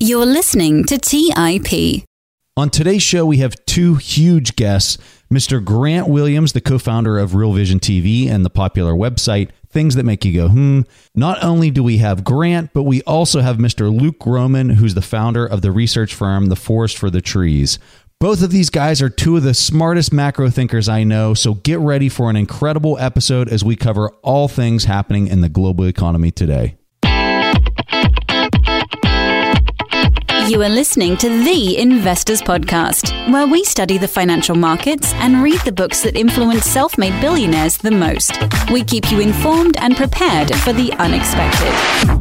You're listening to TIP. On today's show, we have two huge guests, Mr. Grant Williams, the co-founder of Real Vision TV and the popular website Things That Make You Go, Not only do we have Grant, but we also have Mr. Luke Gromen, who's the founder of the research firm, The Forest for the Trees. Both of these guys are two of the smartest macro thinkers I know, so get ready for an incredible episode as we cover all things happening in the global economy today. You are listening to The Investors Podcast, where we study the financial markets and read the books that influence self-made billionaires the most. We keep you informed and prepared for the unexpected.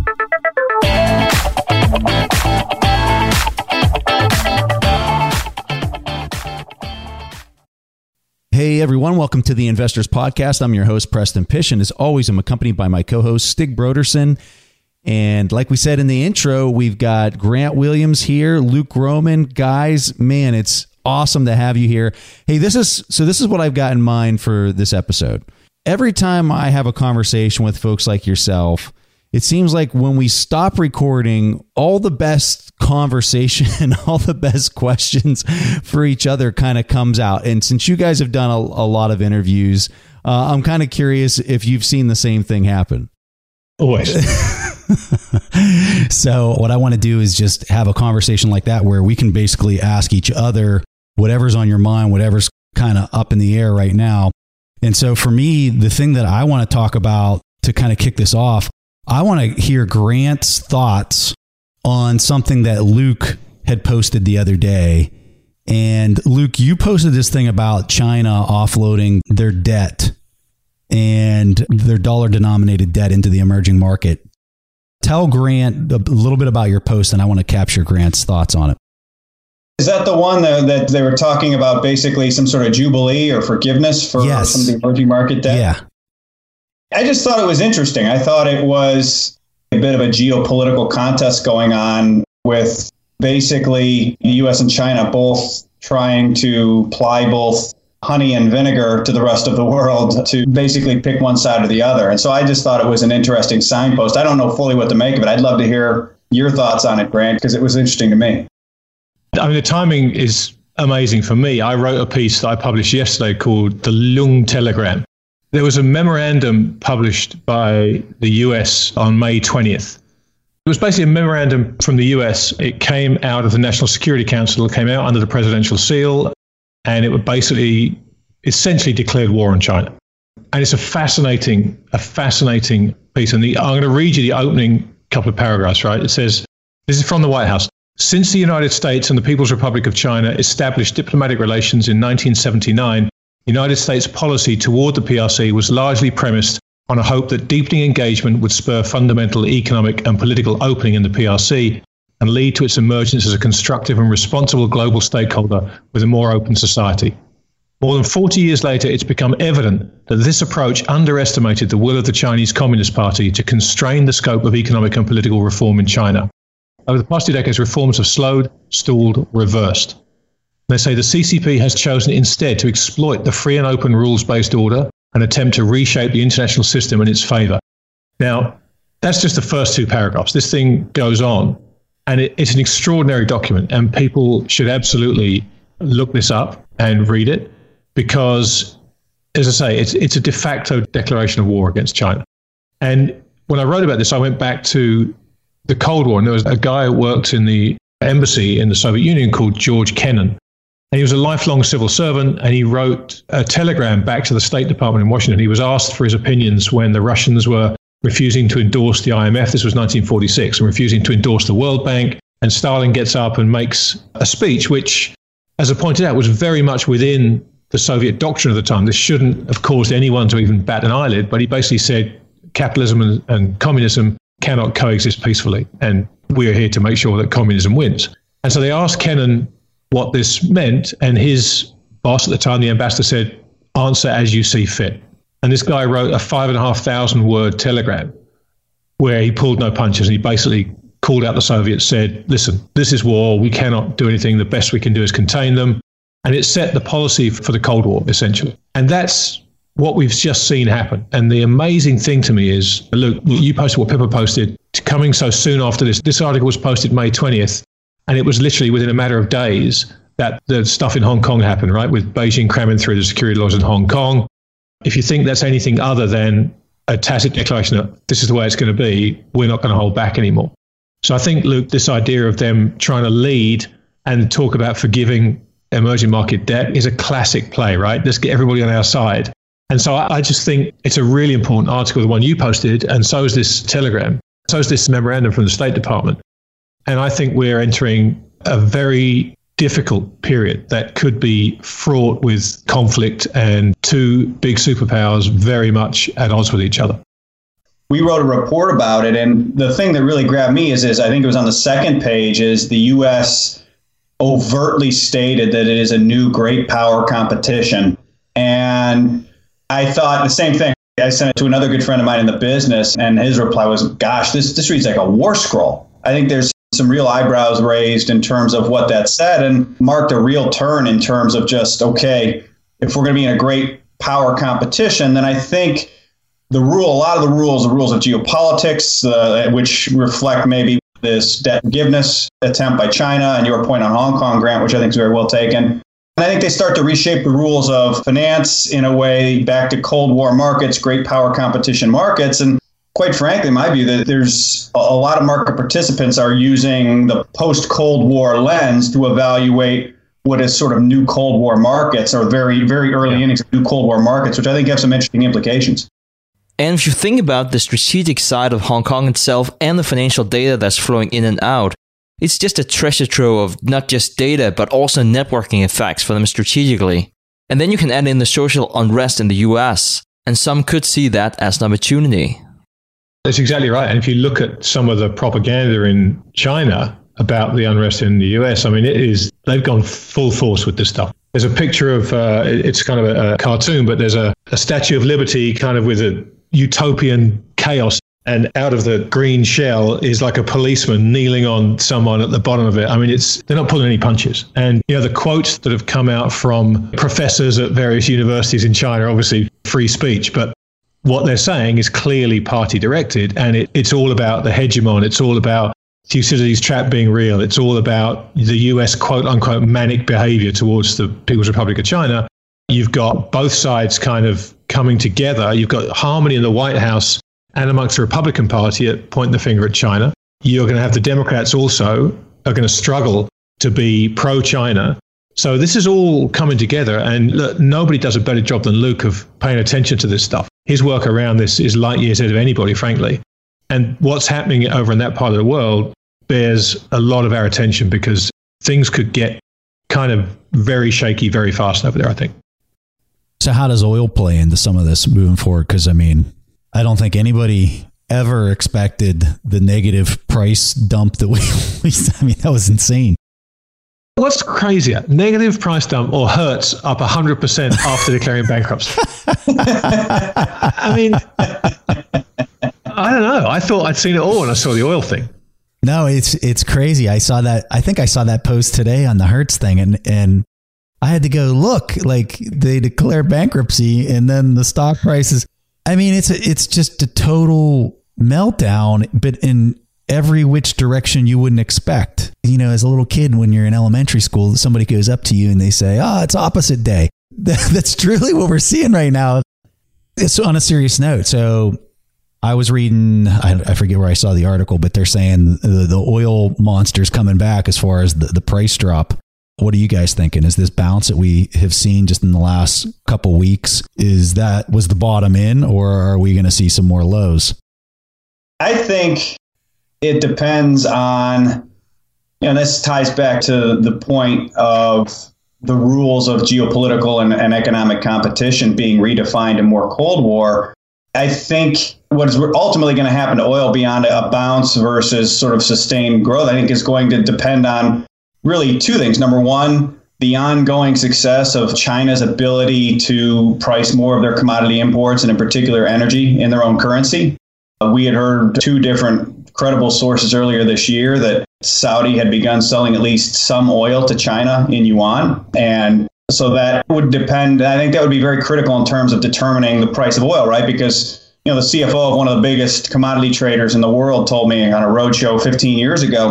Hey everyone, welcome to The Investors Podcast. I'm your host, Preston Pish, and as always, I'm accompanied by my co-host, Stig Brodersen. And like we said in the intro, we've got Grant Williams here, Luke Gromen. Guys, man, it's awesome to have you here. Hey, this is what I've got in mind for this episode. Every time I have a conversation with folks like yourself, it seems like when we stop recording, all the best conversation and all the best questions for each other kind of comes out. And since you guys have done a lot of interviews, I'm kind of curious if you've seen the same thing happen. Always. So what I want to do is just have a conversation like that where we can basically ask each other whatever's on your mind, whatever's kind of up in the air right now. And so for me, the thing that I want to talk about to kind of kick this off, I want to hear Grant's thoughts on something that Luke had posted the other day. And Luke, you posted this thing about China offloading their debt and their dollar-denominated debt into the emerging market. Tell Grant a little bit about your post, and I want to capture Grant's thoughts on it. Is that the one that they were talking about, basically some sort of jubilee or forgiveness for some of the emerging market debt? Yeah. I just thought it was interesting. I thought it was a bit of a geopolitical contest going on with basically the U.S. and China both trying to ply both honey and vinegar to the rest of the world to basically pick one side or the other. And so I just thought it was an interesting signpost. I don't know fully what to make of it. I'd love to hear your thoughts on it, Grant, because it was interesting to me. I mean, the timing is amazing for me. I wrote a piece that I published yesterday called The Lung Telegram. There was a memorandum published by the US on May 20th. It was basically a memorandum from the US. It came out of the National Security Council. It came out under the presidential seal. And it would basically essentially declared war on China. And it's a fascinating piece. And I'm going to read you the opening couple of paragraphs, right? It says, this is from the White House. Since the United States and the People's Republic of China established diplomatic relations in 1979, the United States policy toward the PRC was largely premised on a hope that deepening engagement would spur fundamental economic and political opening in the PRC and lead to its emergence as a constructive and responsible global stakeholder with a more open society. More than 40 years later, it's become evident that this approach underestimated the will of the Chinese Communist Party to constrain the scope of economic and political reform in China. Over the past 2 decades, reforms have slowed, stalled, reversed. They say the CCP has chosen instead to exploit the free and open rules-based order and attempt to reshape the international system in its favor. Now, that's just the first two paragraphs. This thing goes on. And it's an extraordinary document, and people should absolutely look this up and read it because, as I say, it's a de facto declaration of war against China. And when I wrote about this, I went back to the Cold War, and there was a guy who worked in the embassy in the Soviet Union called George Kennan. And he was a lifelong civil servant, and he wrote a telegram back to the State Department in Washington. He was asked for his opinions when the Russians were refusing to endorse the IMF. This was 1946, and refusing to endorse the World Bank. And Stalin gets up and makes a speech, which, as I pointed out, was very much within the Soviet doctrine of the time. This shouldn't have caused anyone to even bat an eyelid, but he basically said capitalism and communism cannot coexist peacefully, and we're here to make sure that communism wins. And so they asked Kennan what this meant, and his boss at the time, the ambassador, said, answer as you see fit. And this guy wrote a 5,500 word telegram where he pulled no punches, and he basically called out the Soviets, said, listen, this is war. We cannot do anything. The best we can do is contain them. And it set the policy for the Cold War, essentially. And that's what we've just seen happen. And the amazing thing to me is, look, you posted what Pippa posted, coming so soon after this. This article was posted May 20th. And it was literally within a matter of days that the stuff in Hong Kong happened, right? With Beijing cramming through the security laws in Hong Kong. If you think that's anything other than a tacit declaration that this is the way it's going to be, we're not going to hold back anymore. So I think, Luke, this idea of them trying to lead and talk about forgiving emerging market debt is a classic play, right? Let's get everybody on our side. And so I just think it's a really important article, the one you posted, and so is this telegram, so is this memorandum from the State Department. And I think we're entering a very difficult period that could be fraught with conflict and two big superpowers very much at odds with each other. We wrote a report about it, and the thing that really grabbed me is I think it was on the second page, is the U.S. overtly stated that it is a new great power competition. And I thought the same thing. I sent it to another good friend of mine in the business, and his reply was, gosh, this reads like a war scroll. I think there's some real eyebrows raised in terms of what that said, and marked a real turn in terms of just, okay, if we're going to be in a great power competition, then I think a lot of the rules of geopolitics, which reflect maybe this debt forgiveness attempt by China, and your point on Hong Kong, Grant, which I think is very well taken. And I think they start to reshape the rules of finance in a way back to Cold War markets, great power competition markets. And quite frankly, in my view, that there's a lot of market participants are using the post-Cold War lens to evaluate what is sort of new Cold War markets, or very, very early innings of new Cold War markets, which I think have some interesting implications. And if you think about the strategic side of Hong Kong itself and the financial data that's flowing in and out, it's just a treasure trove of not just data, but also networking effects for them strategically. And then you can add in the social unrest in the US, and some could see that as an opportunity. That's exactly right. And if you look at some of the propaganda in China about the unrest in the US, I mean, they've gone full force with this stuff. There's a picture of, it's kind of a cartoon, but there's a Statue of Liberty kind of with a utopian chaos. And out of the green shell is like a policeman kneeling on someone at the bottom of it. I mean, they're not pulling any punches. And, the quotes that have come out from professors at various universities in China are obviously free speech, but what they're saying is clearly party directed. And it's all about the hegemon. It's all about Thucydides' trap being real. It's all about the US quote unquote manic behavior towards the People's Republic of China. You've got both sides kind of coming together. You've got harmony in the White House and amongst the Republican Party at pointing the finger at China. You're going to have the Democrats also are going to struggle to be pro-China. So this is all coming together, and look, nobody does a better job than Luke of paying attention to this stuff. His work around this is light years ahead of anybody, frankly. And what's happening over in that part of the world bears a lot of our attention, because things could get kind of very shaky very fast over there, I think. So how does oil play into some of this moving forward? Because, I mean, I don't think anybody ever expected the negative price dump that that was insane. What's crazier, negative price dump or Hertz up 100% after declaring bankruptcy? I mean, I don't know. I thought I'd seen it all when I saw the oil thing. No, it's crazy. I think I saw that post today on the Hertz thing, and I had to go look, like they declare bankruptcy and then the stock prices. I mean, it's just a total meltdown, but in every which direction you wouldn't expect. As a little kid, when you're in elementary school, somebody goes up to you and they say, it's opposite day. That's truly what we're seeing right now. It's on a serious note. So I was reading, I forget where I saw the article, but they're saying the oil monster's coming back as far as the price drop. What are you guys thinking? Is this bounce that we have seen just in the last couple weeks, was the bottom in, or are we going to see some more lows? I think it depends on, this ties back to the point of the rules of geopolitical and economic competition being redefined in more Cold War. I think what is ultimately going to happen to oil beyond a bounce versus sort of sustained growth, I think is going to depend on really two things. Number one, the ongoing success of China's ability to price more of their commodity imports, and in particular energy, in their own currency. We had heard two different credible sources earlier this year that Saudi had begun selling at least some oil to China in yuan. And so that would depend. I think that would be very critical in terms of determining the price of oil, right? Because, the CFO of one of the biggest commodity traders in the world told me on a roadshow 15 years ago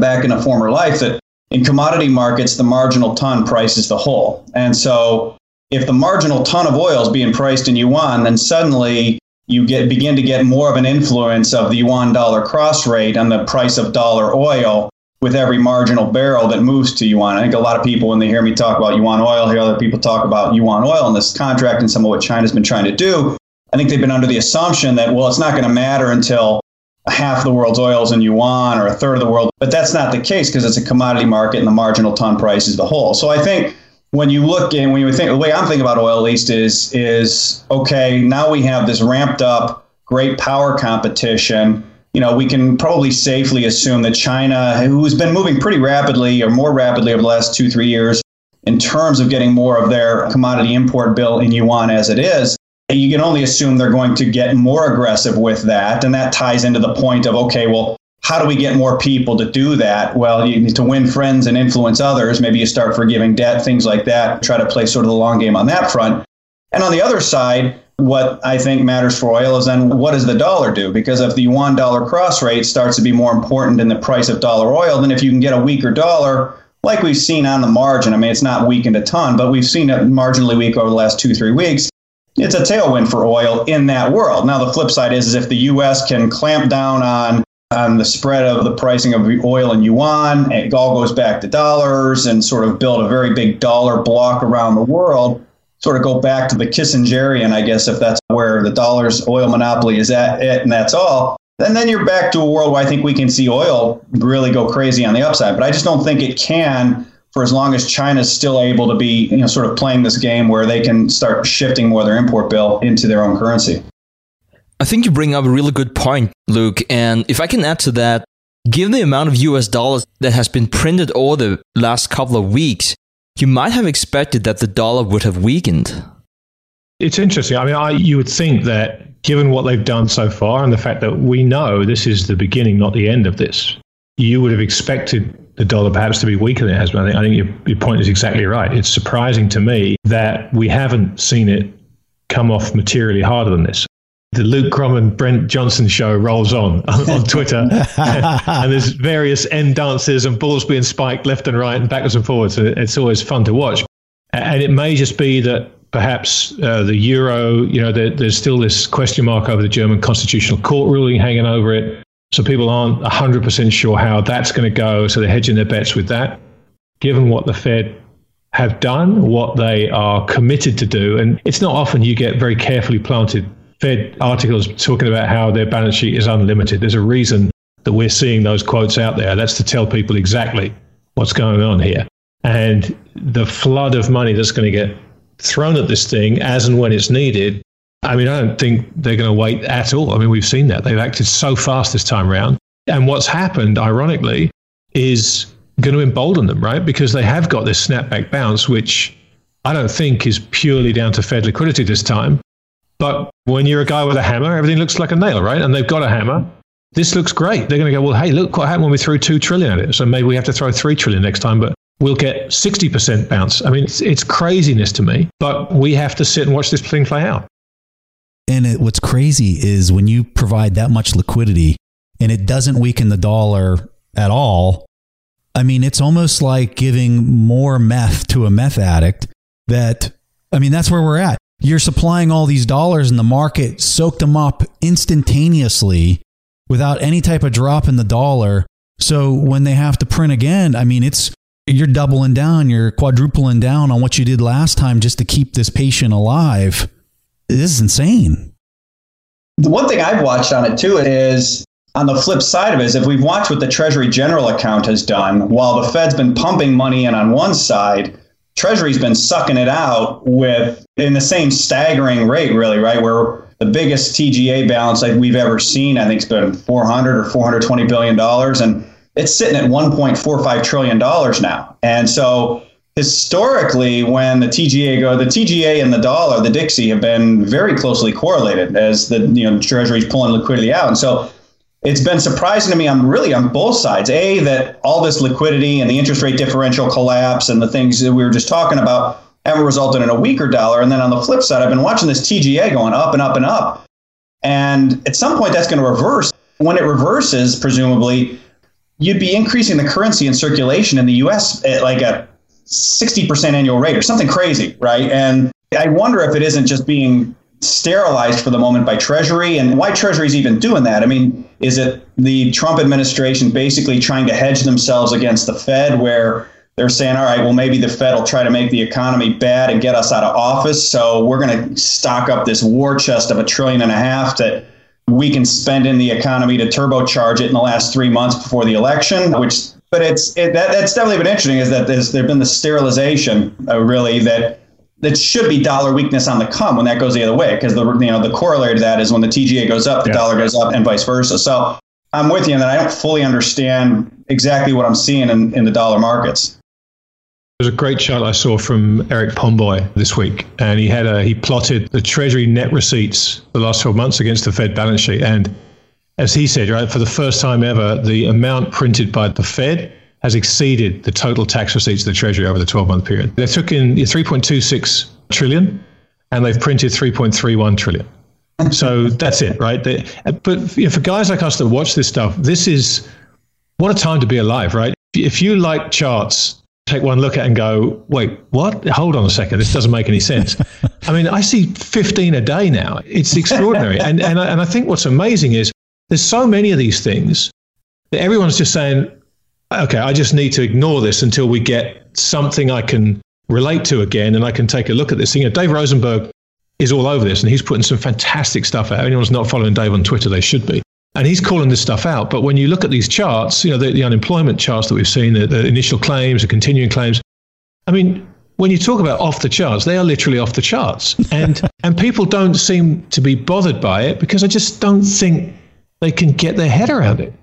back in a former life that in commodity markets, the marginal ton prices the whole. And so if the marginal ton of oil is being priced in yuan, then suddenly you begin to get more of an influence of the yuan dollar cross rate on the price of dollar oil with every marginal barrel that moves to yuan. I think a lot of people, when they hear me talk about yuan oil, hear other people talk about yuan oil in this contract and some of what China's been trying to do. I think they've been under the assumption that, well, it's not going to matter until half the world's oil is in yuan or a third of the world. But that's not the case because it's a commodity market and the marginal ton price is the whole. So I think when you look and when you think, the way I'm thinking about oil at least is okay, now we have this ramped up great power competition. We can probably safely assume that China, who's been moving pretty rapidly or more rapidly over the last 2-3 years in terms of getting more of their commodity import bill in yuan as it is, you can only assume they're going to get more aggressive with that. And that ties into the point of, okay, well, how do we get more people to do that? Well, you need to win friends and influence others. Maybe you start forgiving debt, things like that, try to play sort of the long game on that front. And on the other side, what I think matters for oil is then what does the dollar do? Because if the yuan dollar cross rate starts to be more important in the price of dollar oil, then if you can get a weaker dollar, like we've seen on the margin, I mean, it's not weakened a ton, but we've seen it marginally weak over the last 2-3 weeks. It's a tailwind for oil in that world. Now, the flip side is if the U.S. can clamp down on the spread of the pricing of oil in yuan, it all goes back to dollars and sort of build a very big dollar block around the world, sort of go back to the Kissingerian, I guess, if that's where the dollar's oil monopoly is at it, and that's all, then you're back to a world where I think we can see oil really go crazy on the upside. But I just don't think it can for as long as China's still able to be, sort of playing this game where they can start shifting more of their import bill into their own currency. I think you bring up a really good point, Luke. And if I can add to that, given the amount of US dollars that has been printed over the last couple of weeks, you might have expected that the dollar would have weakened. It's interesting. I mean, you would think that given what they've done so far and the fact that we know this is the beginning, not the end of this, you would have expected the dollar perhaps to be weaker than it has been. I think your point is exactly right. It's surprising to me that we haven't seen it come off materially harder than this. The Luke Crum and Brent Johnson show rolls on Twitter, and there's various end dances and balls being spiked left and right and backwards and forwards. So it's always fun to watch. And it may just be that perhaps the euro, there's still this question mark over the German Constitutional Court ruling hanging over it. So people aren't 100% sure how that's going to go. So they're hedging their bets with that. Given what the Fed have done, what they are committed to do, and it's not often you get very carefully planted Fed articles talking about how their balance sheet is unlimited. There's a reason that we're seeing those quotes out there. That's to tell people exactly what's going on here. And the flood of money that's going to get thrown at this thing as and when it's needed, I mean, I don't think they're going to wait at all. I mean, we've seen that. They've acted so fast this time around. And what's happened, ironically, is going to embolden them, right? Because they have got this snapback bounce, which I don't think is purely down to Fed liquidity this time. But when you're a guy with a hammer, everything looks like a nail, right? And they've got a hammer. This looks great. They're going to go, well, hey, look what happened when we threw $2 trillion at it. So maybe we have to throw $3 trillion next time, but we'll get 60% bounce. I mean, it's craziness to me, but we have to sit and watch this thing play out. And what's crazy is when you provide that much liquidity and it doesn't weaken the dollar at all, I mean, it's almost like giving more meth to a meth addict that's where we're at. You're supplying all these dollars and the market soaked them up instantaneously without any type of drop in the dollar. So when they have to print again, I mean, you're doubling down, you're quadrupling down on what you did last time just to keep this patient alive. This is insane. The one thing I've watched on it too is on the flip side of it is if we've watched what the Treasury General Account has done, while the Fed's been pumping money in on one side, Treasury's been sucking it out in the same staggering rate, really, right? Where the biggest TGA balance like we've ever seen, I think, has been $400 or $420 billion, and it's sitting at $1.45 trillion now. And so historically, when the TGA and the dollar, the Dixie, have been very closely correlated as the Treasury's pulling liquidity out. And so it's been surprising to me on both sides. A, that all this liquidity and the interest rate differential collapse and the things that we were just talking about haven't resulted in a weaker dollar. And then on the flip side, I've been watching this TGA going up and up and up. And at some point, that's going to reverse. When it reverses, presumably, you'd be increasing the currency in circulation in the U.S. at like a 60% annual rate or something crazy, right? And I wonder if it isn't just being sterilized for the moment by Treasury, and why Treasury's even doing that. I mean, is it the Trump administration basically trying to hedge themselves against the Fed, where they're saying, all right, well, maybe the Fed will try to make the economy bad and get us out of office, so we're going to stock up this war chest of $1.5 trillion that we can spend in the economy to turbocharge it in the last 3 months before the election. That's definitely been interesting, is that there's been the sterilization, really, that should be dollar weakness on the come when that goes the other way, because the corollary to that is when the TGA goes up, the dollar goes up, and vice versa. So I'm with you in that I don't fully understand exactly what I'm seeing in the dollar markets. There's a great chart I saw from Eric Pomboy this week, and he plotted the Treasury net receipts the last 12 months against the Fed balance sheet. And as he said, right, for the first time ever, the amount printed by the Fed has exceeded the total tax receipts of the Treasury over the 12-month period. They took in 3.26 trillion, and they've printed 3.31 trillion. So that's it, right? But for guys like us that watch this stuff, this is what a time to be alive, right? If you like charts, take one look at it and go, wait, what? Hold on a second, this doesn't make any sense. I mean, I see 15 a day now. It's extraordinary. and I think what's amazing is there's so many of these things that everyone's just saying, okay, I just need to ignore this until we get something I can relate to again, and I can take a look at this thing. Dave Rosenberg is all over this, and he's putting some fantastic stuff out. Anyone's not following Dave on Twitter, they should be. And he's calling this stuff out. But when you look at these charts, the unemployment charts that we've seen, the initial claims, the continuing claims, I mean, when you talk about off the charts, they are literally off the charts. And people don't seem to be bothered by it because I just don't think they can get their head around it.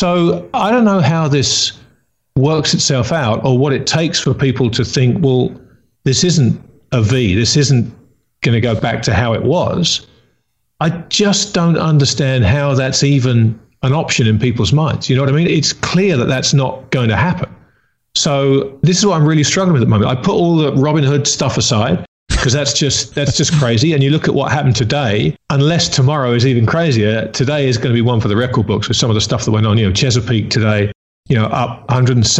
So I don't know how this works itself out, or what it takes for people to think, well, this isn't a V, this isn't going to go back to how it was. I just don't understand how that's even an option in people's minds. You know what I mean? It's clear that that's not going to happen. So this is what I'm really struggling with at the moment. I put all the Robinhood stuff aside, because that's just crazy. And you look at what happened today, unless tomorrow is even crazier, today is going to be one for the record books with some of the stuff that went on. Chesapeake today, up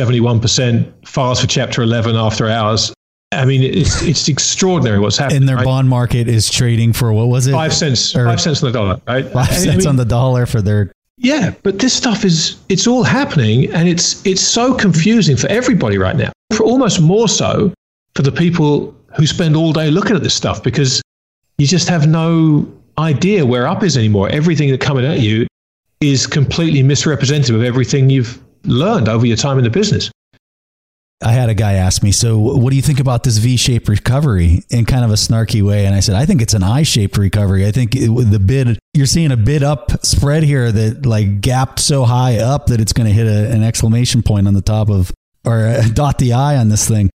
171%, files for Chapter 11 after hours. I mean, it's extraordinary what's happening. And their bond market is trading for, what was it? 5 cents. 5 cents on the dollar, right? 5 cents on the dollar for their... Yeah, but this stuff it's all happening, and it's so confusing for everybody right now. For almost more so for the people who spend all day looking at this stuff, because you just have no idea where up is anymore. Everything that's coming at you is completely misrepresentative of everything you've learned over your time in the business. I had a guy ask me, so what do you think about this V-shaped recovery, in kind of a snarky way? And I said, I think it's an I-shaped recovery. I think you're seeing a bid up spread here that like gapped so high up that it's going to hit an exclamation point on the top of, or dot the I on this thing.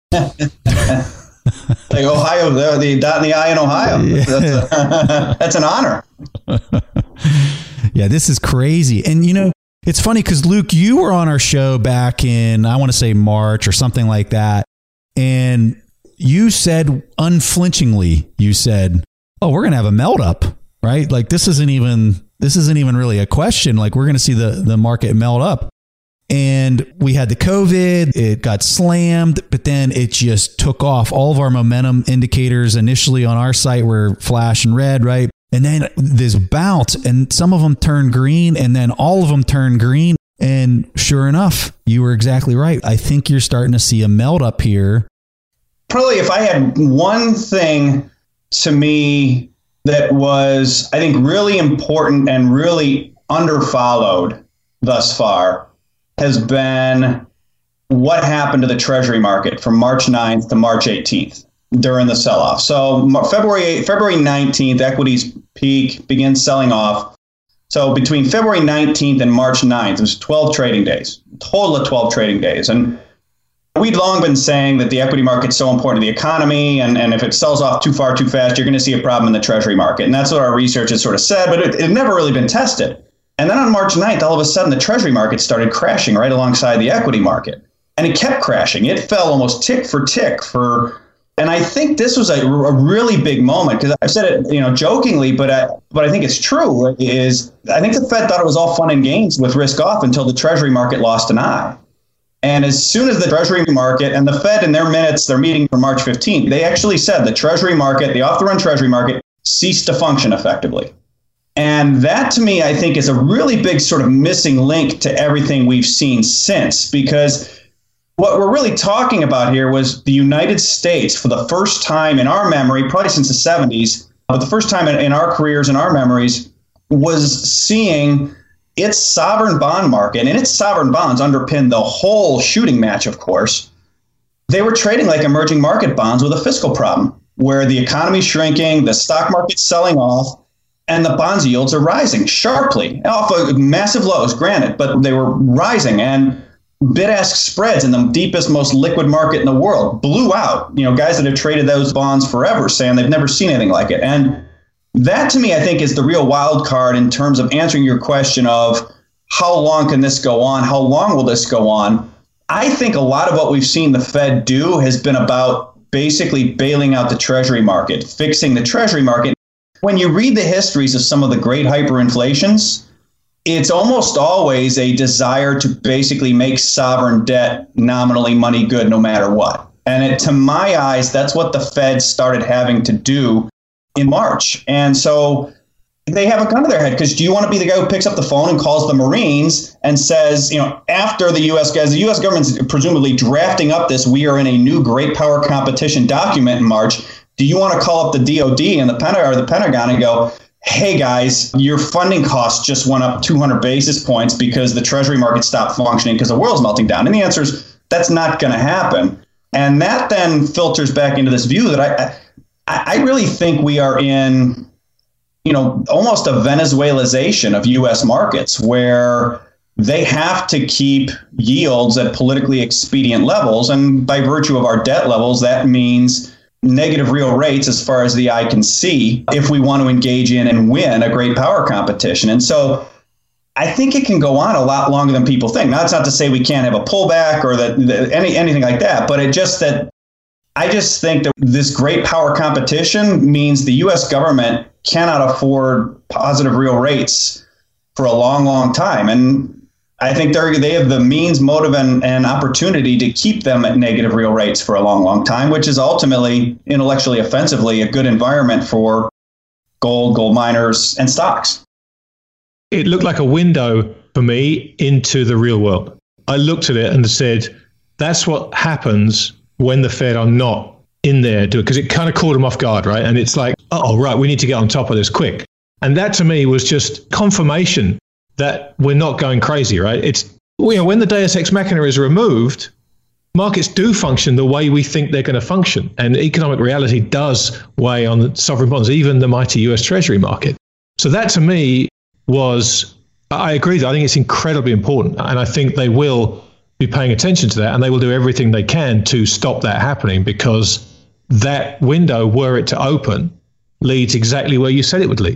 Like Ohio, the dot in the I in Ohio. Yeah. That's an honor. Yeah, this is crazy. And it's funny because, Luke, you were on our show back in, I want to say March or something like that. And you said unflinchingly, oh, we're going to have a melt up, right? Like this isn't even really a question. Like we're going to see the market melt up. And we had the COVID, it got slammed, but then it just took off. All of our momentum indicators initially on our site were flashing red, right? And then this bounce, and some of them turned green, and then all of them turned green. And sure enough, you were exactly right. I think you're starting to see a melt up here. Probably if I had one thing to me that was, I think, really important and really underfollowed thus far, has been what happened to the Treasury market from March 9th to March 18th during the sell-off. So February 19th, equities peak, begin selling off. So between February 19th and March 9th, it was 12 trading days, total of 12 trading days. And we'd long been saying that the equity market's so important to the economy, and if it sells off too far too fast, you're going to see a problem in the Treasury market. And that's what our research has sort of said, but it had never really been tested. And then on March 9th, all of a sudden, the Treasury market started crashing right alongside the equity market. And it kept crashing. It fell almost tick for tick for And I think this was a really big moment, because I said it, jokingly, but I think it's true. I think the Fed thought it was all fun and games with risk off until the Treasury market lost an eye. And as soon as the Treasury market and the Fed in their minutes, their meeting for March 15th, they actually said the Treasury market, the off-the-run Treasury market, ceased to function effectively. And that, to me, I think is a really big sort of missing link to everything we've seen since, because what we're really talking about here was the United States, for the first time in our memory, probably since the 70s, but the first time in our careers, in our memories, was seeing its sovereign bond market, and its sovereign bonds underpin the whole shooting match, of course. They were trading like emerging market bonds with a fiscal problem, where the economy's shrinking, the stock market's selling off, and the bonds yields are rising sharply, off of massive lows, granted, but they were rising. And bid-ask spreads in the deepest, most liquid market in the world blew out. Guys that have traded those bonds forever saying they've never seen anything like it. And that, to me, I think is the real wild card in terms of answering your question of how long can this go on? How long will this go on? I think a lot of what we've seen the Fed do has been about basically bailing out the Treasury market, fixing the Treasury market. When you read the histories of some of the great hyperinflations, it's almost always a desire to basically make sovereign debt nominally money good no matter what. And to my eyes, that's what the Fed started having to do in March. And so they have a gun to their head, because do you want to be the guy who picks up the phone and calls the Marines and says, after the U.S. government's presumably drafting up this, we are in a new great power competition document in March. Do you want to call up the DOD and the Pentagon and go, hey guys, your funding costs just went up 200 basis points because the Treasury market stopped functioning because the world's melting down? And the answer is that's not going to happen. And that then filters back into this view that I really think we are in, almost a Venezuelization of U.S. markets, where they have to keep yields at politically expedient levels. And by virtue of our debt levels, that means negative real rates as far as the eye can see if we want to engage in and win a great power competition. And so I think it can go on a lot longer than people think. Now, that's not to say we can't have a pullback or anything like that, but I just think that this great power competition means the U.S. government cannot afford positive real rates for a long, long time. And I think they have the means, motive, and opportunity to keep them at negative real rates for a long, long time, which is ultimately, intellectually offensively, a good environment for gold miners, and stocks. It looked like a window for me into the real world. I looked at it and said, that's what happens when the Fed are not in there, because it kind of caught them off guard, right? And it's like, oh, right, we need to get on top of this quick. And that to me was just confirmation that we're not going crazy, right? It's, when the Deus Ex Machina is removed, markets do function the way we think they're going to function. And economic reality does weigh on the sovereign bonds, even the mighty US Treasury market. So that to me was, I agree, I think it's incredibly important. And I think they will be paying attention to that, and they will do everything they can to stop that happening, because that window, were it to open, leads exactly where you said it would lead.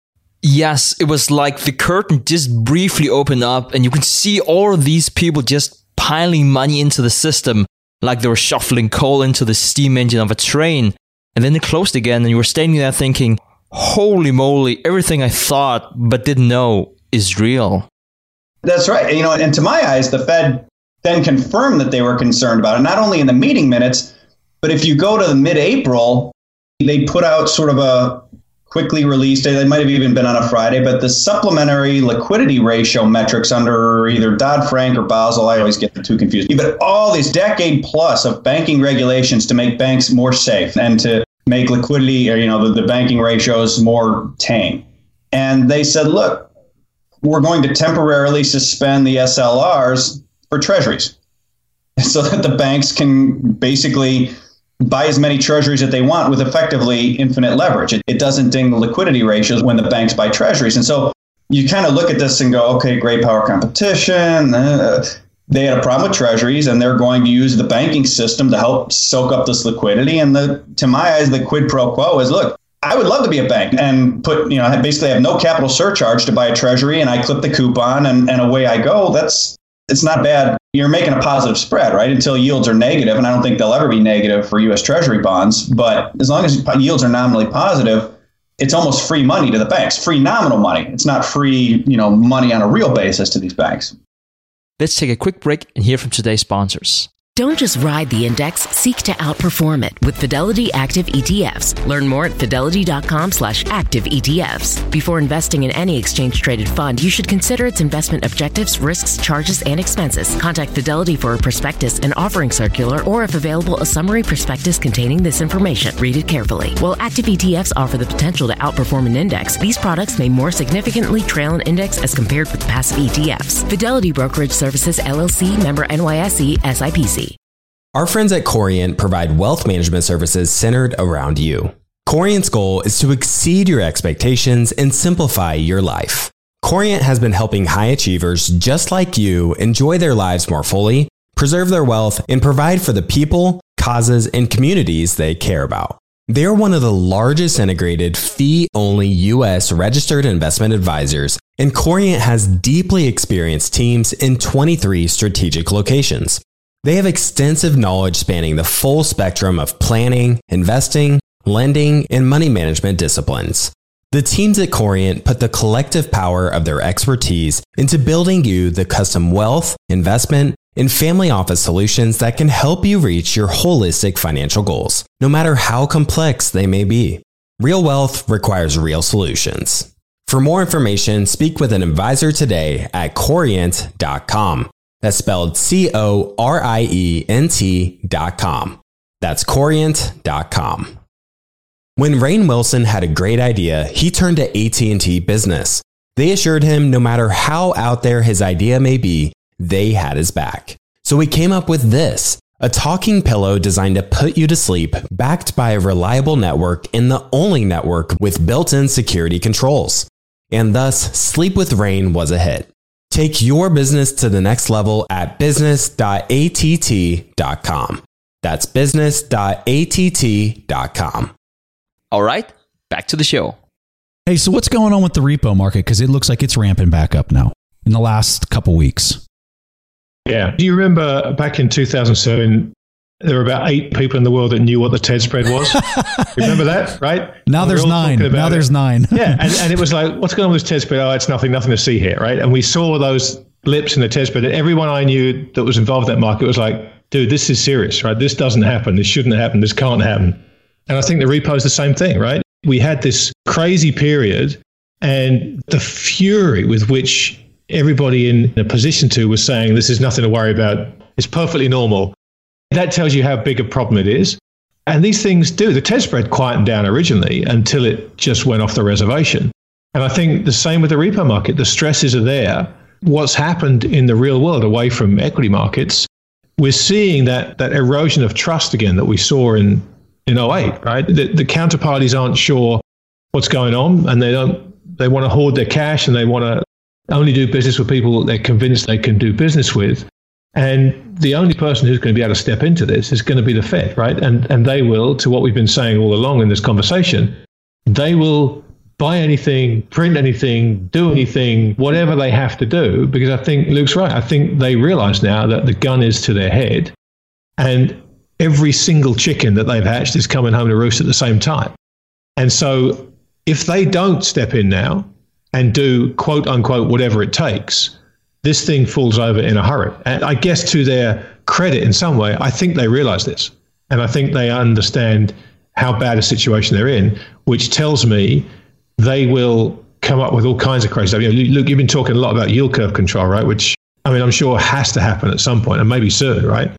Yes, it was like the curtain just briefly opened up and you could see all of these people just piling money into the system like they were shuffling coal into the steam engine of a train. And then it closed again and you were standing there thinking, holy moly, everything I thought but didn't know is real. That's right. And to my eyes, the Fed then confirmed that they were concerned about it, not only in the meeting minutes, but if you go to the mid-April, they put out sort of a quickly released, it might have even been on a Friday, but the supplementary liquidity ratio metrics under either Dodd-Frank or Basel, I always get the two confused, but all these decade plus of banking regulations to make banks more safe and to make liquidity, or the banking ratios more tame. And they said, look, we're going to temporarily suspend the SLRs for treasuries so that the banks can basically buy as many treasuries that they want with effectively infinite leverage. It doesn't ding the liquidity ratios when the banks buy treasuries. And so you kind of look at this and go, okay, great power competition. They had a problem with treasuries, and they're going to use the banking system to help soak up this liquidity. And to my eyes, the quid pro quo is, look, I would love to be a bank and basically have no capital surcharge to buy a treasury, and I clip the coupon and away I go. That's it's not bad. You're making a positive spread, right? Until yields are negative, and I don't think they'll ever be negative for U.S. Treasury bonds. But as long as yields are nominally positive, it's almost free money to the banks, free nominal money. It's not free, money on a real basis to these banks. Let's take a quick break and hear from today's sponsors. Don't just ride the index, seek to outperform it with Fidelity Active ETFs. Learn more at fidelity.com/active ETFs. Before investing in any exchange-traded fund, you should consider its investment objectives, risks, charges, and expenses. Contact Fidelity for a prospectus, an offering circular, or if available, a summary prospectus containing this information. Read it carefully. While active ETFs offer the potential to outperform an index, these products may more significantly trail an index as compared with passive ETFs. Fidelity Brokerage Services, LLC, member NYSE, SIPC. Our friends at Corient provide wealth management services centered around you. Corient's goal is to exceed your expectations and simplify your life. Corient has been helping high achievers just like you enjoy their lives more fully, preserve their wealth, and provide for the people, causes, and communities they care about. They're one of the largest integrated fee-only U.S. registered investment advisors, and Corient has deeply experienced teams in 23 strategic locations. They have extensive knowledge spanning the full spectrum of planning, investing, lending, and money management disciplines. The teams at Corient put the collective power of their expertise into building you the custom wealth, investment, and family office solutions that can help you reach your holistic financial goals, no matter how complex they may be. Real wealth requires real solutions. For more information, speak with an advisor today at Corient.com. That's spelled Corient.com. That's Corient.com. When Rainn Wilson had a great idea, he turned to AT&T Business. They assured him no matter how out there his idea may be, they had his back. So he came up with this, a talking pillow designed to put you to sleep, backed by a reliable network and the only network with built-in security controls. And thus, Sleep with Rainn was a hit. Take your business to the next level at business.att.com. That's business.att.com. All right, back to the show. Hey, so what's going on with the repo market? Because it looks like it's ramping back up now in the last couple weeks. Yeah. Do you remember back in 2007, there were about 8 people in the world that knew what the TED spread was? Remember that, right? Now there's 9. Now there's 9. Yeah, and it was like, what's going on with this TED spread? Oh, it's nothing to see here, right? And we saw those blips in the TED spread. And everyone I knew that was involved in that market was like, dude, this is serious, right? This doesn't happen. This shouldn't happen. This can't happen. And I think the repo is the same thing, right? We had this crazy period, and the fury with which everybody in a position to was saying, this is nothing to worry about. It's perfectly normal. That tells you how big a problem it is. And these things do. The TED spread quietened down originally until it just went off the reservation. And I think the same with the repo market. The stresses are there. What's happened in the real world away from equity markets, we're seeing that erosion of trust again that we saw in 2008, right? The counterparties aren't sure what's going on, and they want to hoard their cash, and they want to only do business with people they're convinced they can do business with. And the only person who's going to be able to step into this is going to be the Fed, right? And they will, to what we've been saying all along in this conversation, they will buy anything, print anything, do anything, whatever they have to do, because I think Luke's right. I think they realize now that the gun is to their head, and every single chicken that they've hatched is coming home to roost at the same time. And so if they don't step in now and do quote unquote whatever it takes, this thing falls over in a hurry. And I guess to their credit in some way, I think they realize this. And I think they understand how bad a situation they're in, which tells me they will come up with all kinds of crazy stuff. Look, you've been talking a lot about yield curve control, right? Which, I mean, I'm sure has to happen at some point, and maybe soon, right?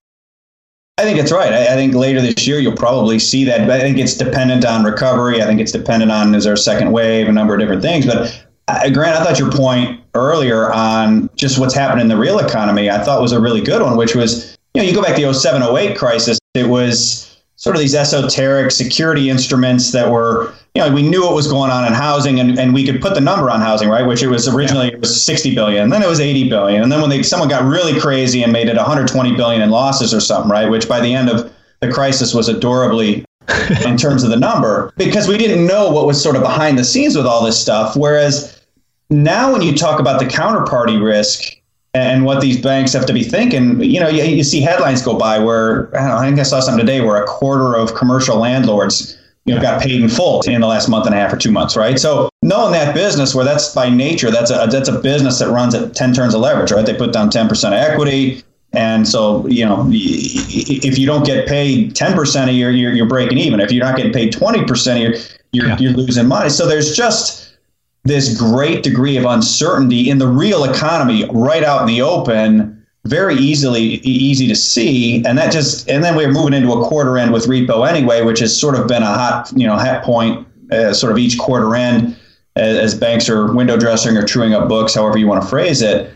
I think it's right. I think later this year, you'll probably see that. But I think it's dependent on recovery. I think it's dependent on, is there a second wave, a number of different things. But Grant, I thought your point earlier on just what's happened in the real economy, I thought was a really good one, which was, you go back to the 07-08 crisis, it was sort of these esoteric security instruments that were, we knew what was going on in housing, and we could put the number on housing, right? Which it was originally, it was 60 billion, then it was 80 billion. And then when someone got really crazy and made it 120 billion in losses or something, right? Which by the end of the crisis was adorably in terms of the number, because we didn't know what was sort of behind the scenes with all this stuff. Whereas now when you talk about the counterparty risk, and what these banks have to be thinking. You see headlines go by where, I think I saw something today where a quarter of commercial landlords got paid in full in the last month and a half or 2 months, right? So knowing that business, where that's by nature, that's a business that runs at 10 turns of leverage, right? They put down 10% of equity. And so, if you don't get paid 10% a year, you're breaking even. If you're not getting paid 20% a year, you're losing money. So there's just this great degree of uncertainty in the real economy right out in the open, very easy to see. And then we're moving into a quarter end with repo anyway, which has sort of been a hot point sort of each quarter end as banks are window dressing or truing up books, however you want to phrase it.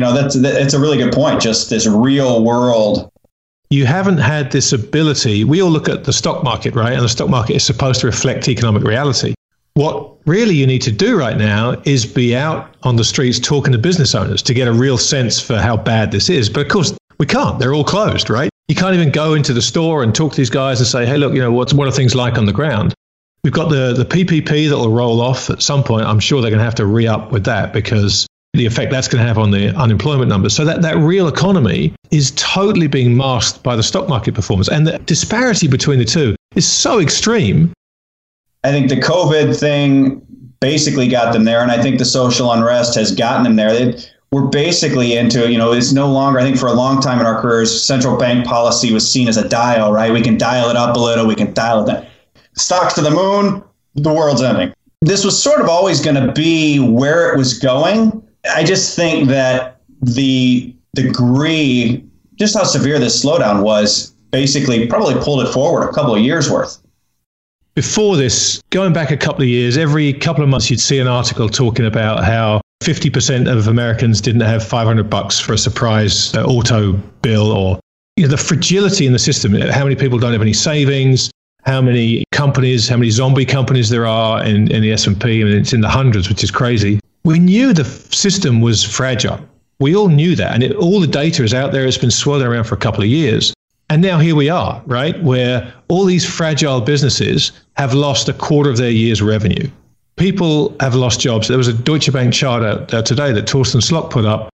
It's a really good point. Just this real world. You haven't had this ability. We all look at the stock market, right? And the stock market is supposed to reflect economic reality. What really you need to do right now is be out on the streets talking to business owners to get a real sense for how bad this is. But of course, we can't. They're all closed, right? You can't even go into the store and talk to these guys and say, hey, look, what are things like on the ground? We've got the PPP that will roll off at some point. I'm sure they're going to have to re-up with that because the effect that's going to have on the unemployment numbers. So that real economy is totally being masked by the stock market performance. And the disparity between the two is so extreme. I think the COVID thing basically got them there. And I think the social unrest has gotten them there. We're basically into, it's no longer, I think for a long time in our careers, central bank policy was seen as a dial, right? We can dial it up a little, we can dial it down. Stocks to the moon, the world's ending. This was sort of always going to be where it was going. I just think that the degree, just how severe this slowdown was, basically probably pulled it forward a couple of years worth. Before this, going back a couple of years, every couple of months you'd see an article talking about how 50% of Americans didn't have $500 for a surprise auto bill, or the fragility in the system. How many people don't have any savings? How many companies, how many zombie companies there are in the S&P? I mean, it's in the hundreds, which is crazy. We knew the system was fragile. We all knew that. And all the data is out there. It's been swirling around for a couple of years. And now here we are, right, where all these fragile businesses have lost a quarter of their year's revenue. People have lost jobs. There was a Deutsche Bank chart out today that Torsten Slok put up.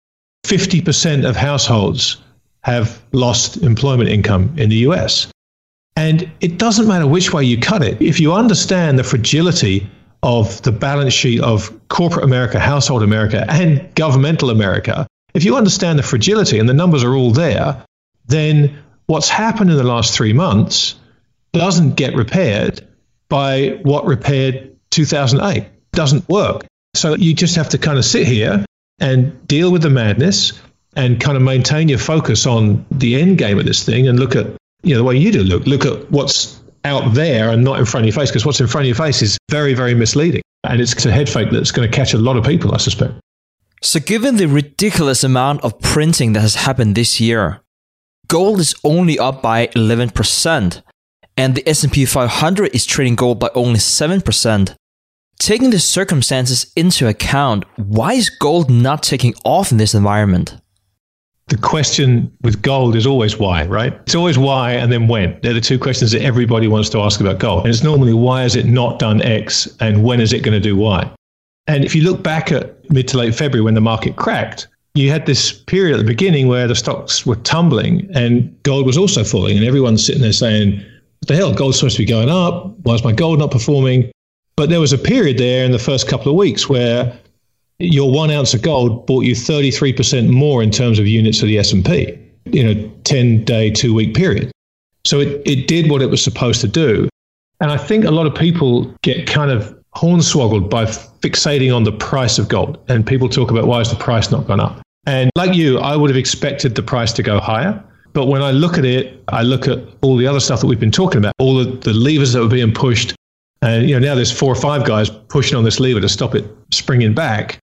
50% of households have lost employment income in the US. And it doesn't matter which way you cut it. If you understand the fragility of the balance sheet of corporate America, household America, and governmental America, if you understand the fragility and the numbers are all there, then what's happened in the last 3 months doesn't get repaired by what repaired 2008. It doesn't work. So you just have to kind of sit here and deal with the madness and kind of maintain your focus on the end game of this thing and look at, the way you do look at what's out there and not in front of your face, because what's in front of your face is very, very misleading. And it's a head fake that's going to catch a lot of people, I suspect. So given the ridiculous amount of printing that has happened this year, gold is only up by 11%, and the S&P 500 is trading gold by only 7%. Taking the circumstances into account, why is gold not taking off in this environment? The question with gold is always why, right? It's always why and then when. They're the two questions that everybody wants to ask about gold. And it's normally why has it not done X and when is it going to do Y? And if you look back at mid to late February when the market cracked, you had this period at the beginning where the stocks were tumbling and gold was also falling. And everyone's sitting there saying, what the hell, gold's supposed to be going up. Why is my gold not performing? But there was a period there in the first couple of weeks where your 1 ounce of gold bought you 33% more in terms of units of the S&P in a 10-day, 2-week period. So it did what it was supposed to do. And I think a lot of people get kind of hornswoggled by fixating on the price of gold. And people talk about why has the price not gone up? And like you, I would have expected the price to go higher. But when I look at it, I look at all the other stuff that we've been talking about, all the levers that were being pushed. And now there's 4 or 5 guys pushing on this lever to stop it springing back.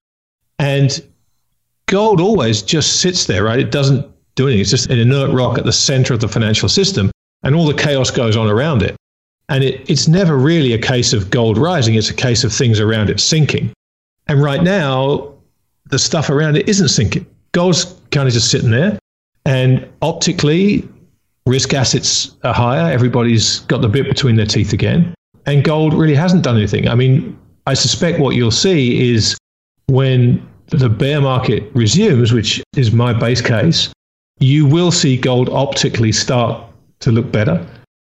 And gold always just sits there, right? It doesn't do anything. It's just an inert rock at the center of the financial system, and all the chaos goes on around it. And it's never really a case of gold rising. It's a case of things around it sinking. And right now, the stuff around it isn't sinking. Gold's kind of just sitting there. And optically, risk assets are higher. Everybody's got the bit between their teeth again. And gold really hasn't done anything. I mean, I suspect what you'll see is when the bear market resumes, which is my base case, you will see gold optically start to look better.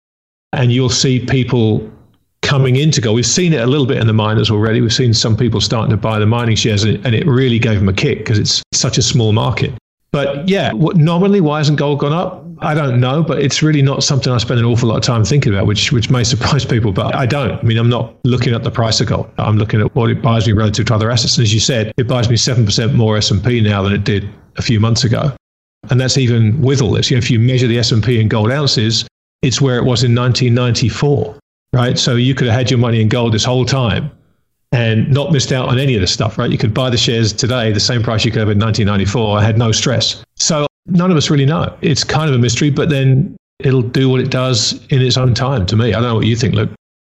And you'll see people coming into gold. We've seen it a little bit in the miners already. We've seen some people starting to buy the mining shares, and it really gave them a kick because it's such a small market. But yeah, nominally, why hasn't gold gone up? I don't know, but it's really not something I spend an awful lot of time thinking about, which may surprise people, but I don't. I mean, I'm not looking at the price of gold. I'm looking at what it buys me relative to other assets. And as you said, it buys me 7% more S&P now than it did a few months ago. And that's even with all this. If you measure the S&P in gold ounces, it's where it was in 1994, right? So you could have had your money in gold this whole time and not missed out on any of this stuff, right? You could buy the shares today, the same price you could have in 1994. I had no stress. So none of us really know. It's kind of a mystery, but then it'll do what it does in its own time to me. I don't know what you think, Luke.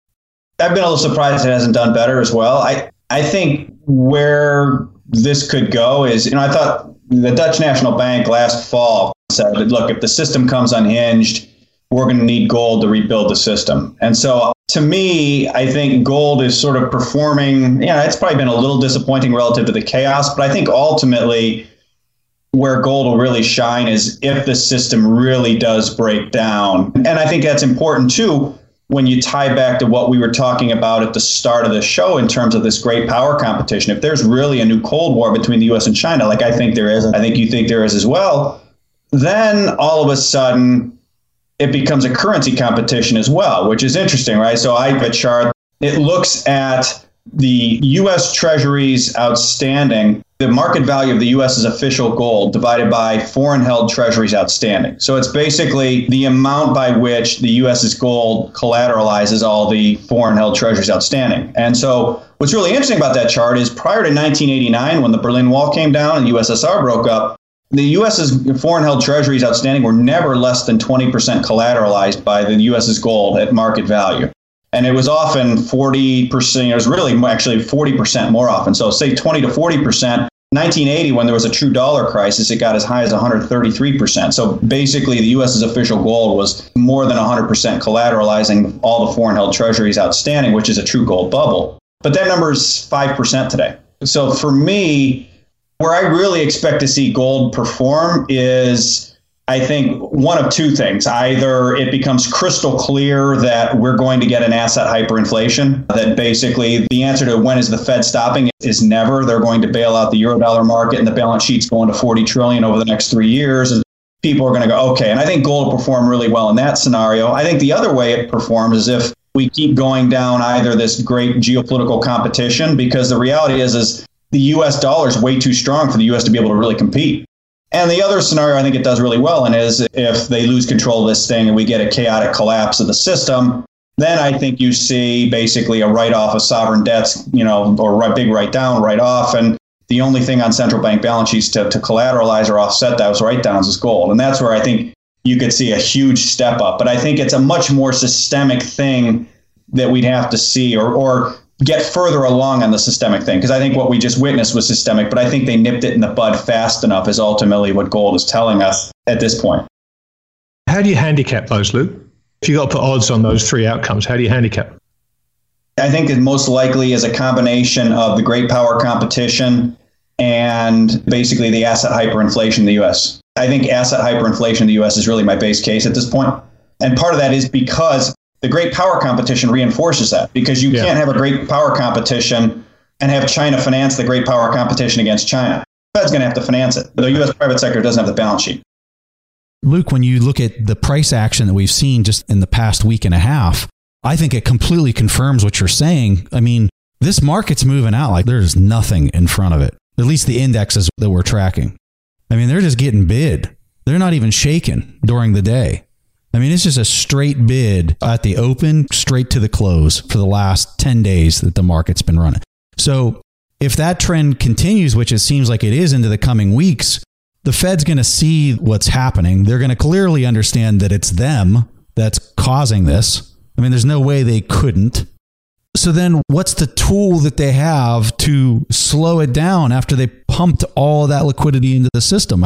I've been a little surprised it hasn't done better as well. I think where this could go is, I thought the Dutch National Bank last fall said, look, if the system comes unhinged, we're going to need gold to rebuild the system. And so to me, I think gold is sort of performing, it's probably been a little disappointing relative to the chaos, but I think ultimately where gold will really shine is if the system really does break down. And I think that's important too, when you tie back to what we were talking about at the start of the show in terms of this great power competition. If there's really a new Cold War between the U.S. and China, like I think there is, I think you think there is as well, then all of a sudden it becomes a currency competition as well, which is interesting, right? So I have a chart. It looks at the U.S. Treasuries outstanding, the market value of the U.S.'s official gold divided by foreign held treasuries outstanding. So it's basically the amount by which the U.S.'s gold collateralizes all the foreign held treasuries outstanding. And so what's really interesting about that chart is prior to 1989, when the Berlin Wall came down and USSR broke up, the U.S.'s foreign held treasuries outstanding were never less than 20% collateralized by the U.S.'s gold at market value. And it was often 40%, it was really actually 40% more often. So say 20 to 40%. 1980, when there was a true dollar crisis, it got as high as 133%. So basically, the U.S.'s official gold was more than 100% collateralizing all the foreign held treasuries outstanding, which is a true gold bubble. But that number is 5% today. So for me, where I really expect to see gold perform is, I think, one of two things. Either it becomes crystal clear that we're going to get an asset hyperinflation, that basically the answer to when is the Fed stopping is never. They're going to bail out the Eurodollar market and the balance sheet's going to 40 trillion over the next 3 years. And people are going to go, okay. And I think gold will perform really well in that scenario. I think the other way it performs is if we keep going down either this great geopolitical competition, because the reality is the U.S. dollar is way too strong for the U.S. to be able to really compete. And the other scenario I think it does really well in is if they lose control of this thing and we get a chaotic collapse of the system, then I think you see basically a write-off of sovereign debts, or a big write-down, write-off. And the only thing on central bank balance sheets to collateralize or offset those write-downs is gold. And that's where I think you could see a huge step up. But I think it's a much more systemic thing that we'd have to see or get further along on the systemic thing, because I think what we just witnessed was systemic, but I think they nipped it in the bud fast enough is ultimately what gold is telling us at this point. How do you handicap those, Luke? If you got to put odds on those three outcomes, how do you handicap? I think it most likely is a combination of the great power competition and basically the asset hyperinflation in the U.S. I think asset hyperinflation in the U.S. is really my base case at this point. And part of that is because the great power competition reinforces that, because you can't have a great power competition and have China finance the great power competition against China. The Fed's going to have to finance it. The U.S. private sector doesn't have the balance sheet. Luke, when you look at the price action that we've seen just in the past week and a half, I think it completely confirms what you're saying. I mean, this market's moving out like there's nothing in front of it, at least the indexes that we're tracking. I mean, they're just getting bid. They're not even shaken during the day. I mean, it's just a straight bid at the open, straight to the close for the last 10 days that the market's been running. So if that trend continues, which it seems like it is into the coming weeks, the Fed's going to see what's happening. They're going to clearly understand that it's them that's causing this. I mean, there's no way they couldn't. So then what's the tool that they have to slow it down after they pumped all of that liquidity into the system?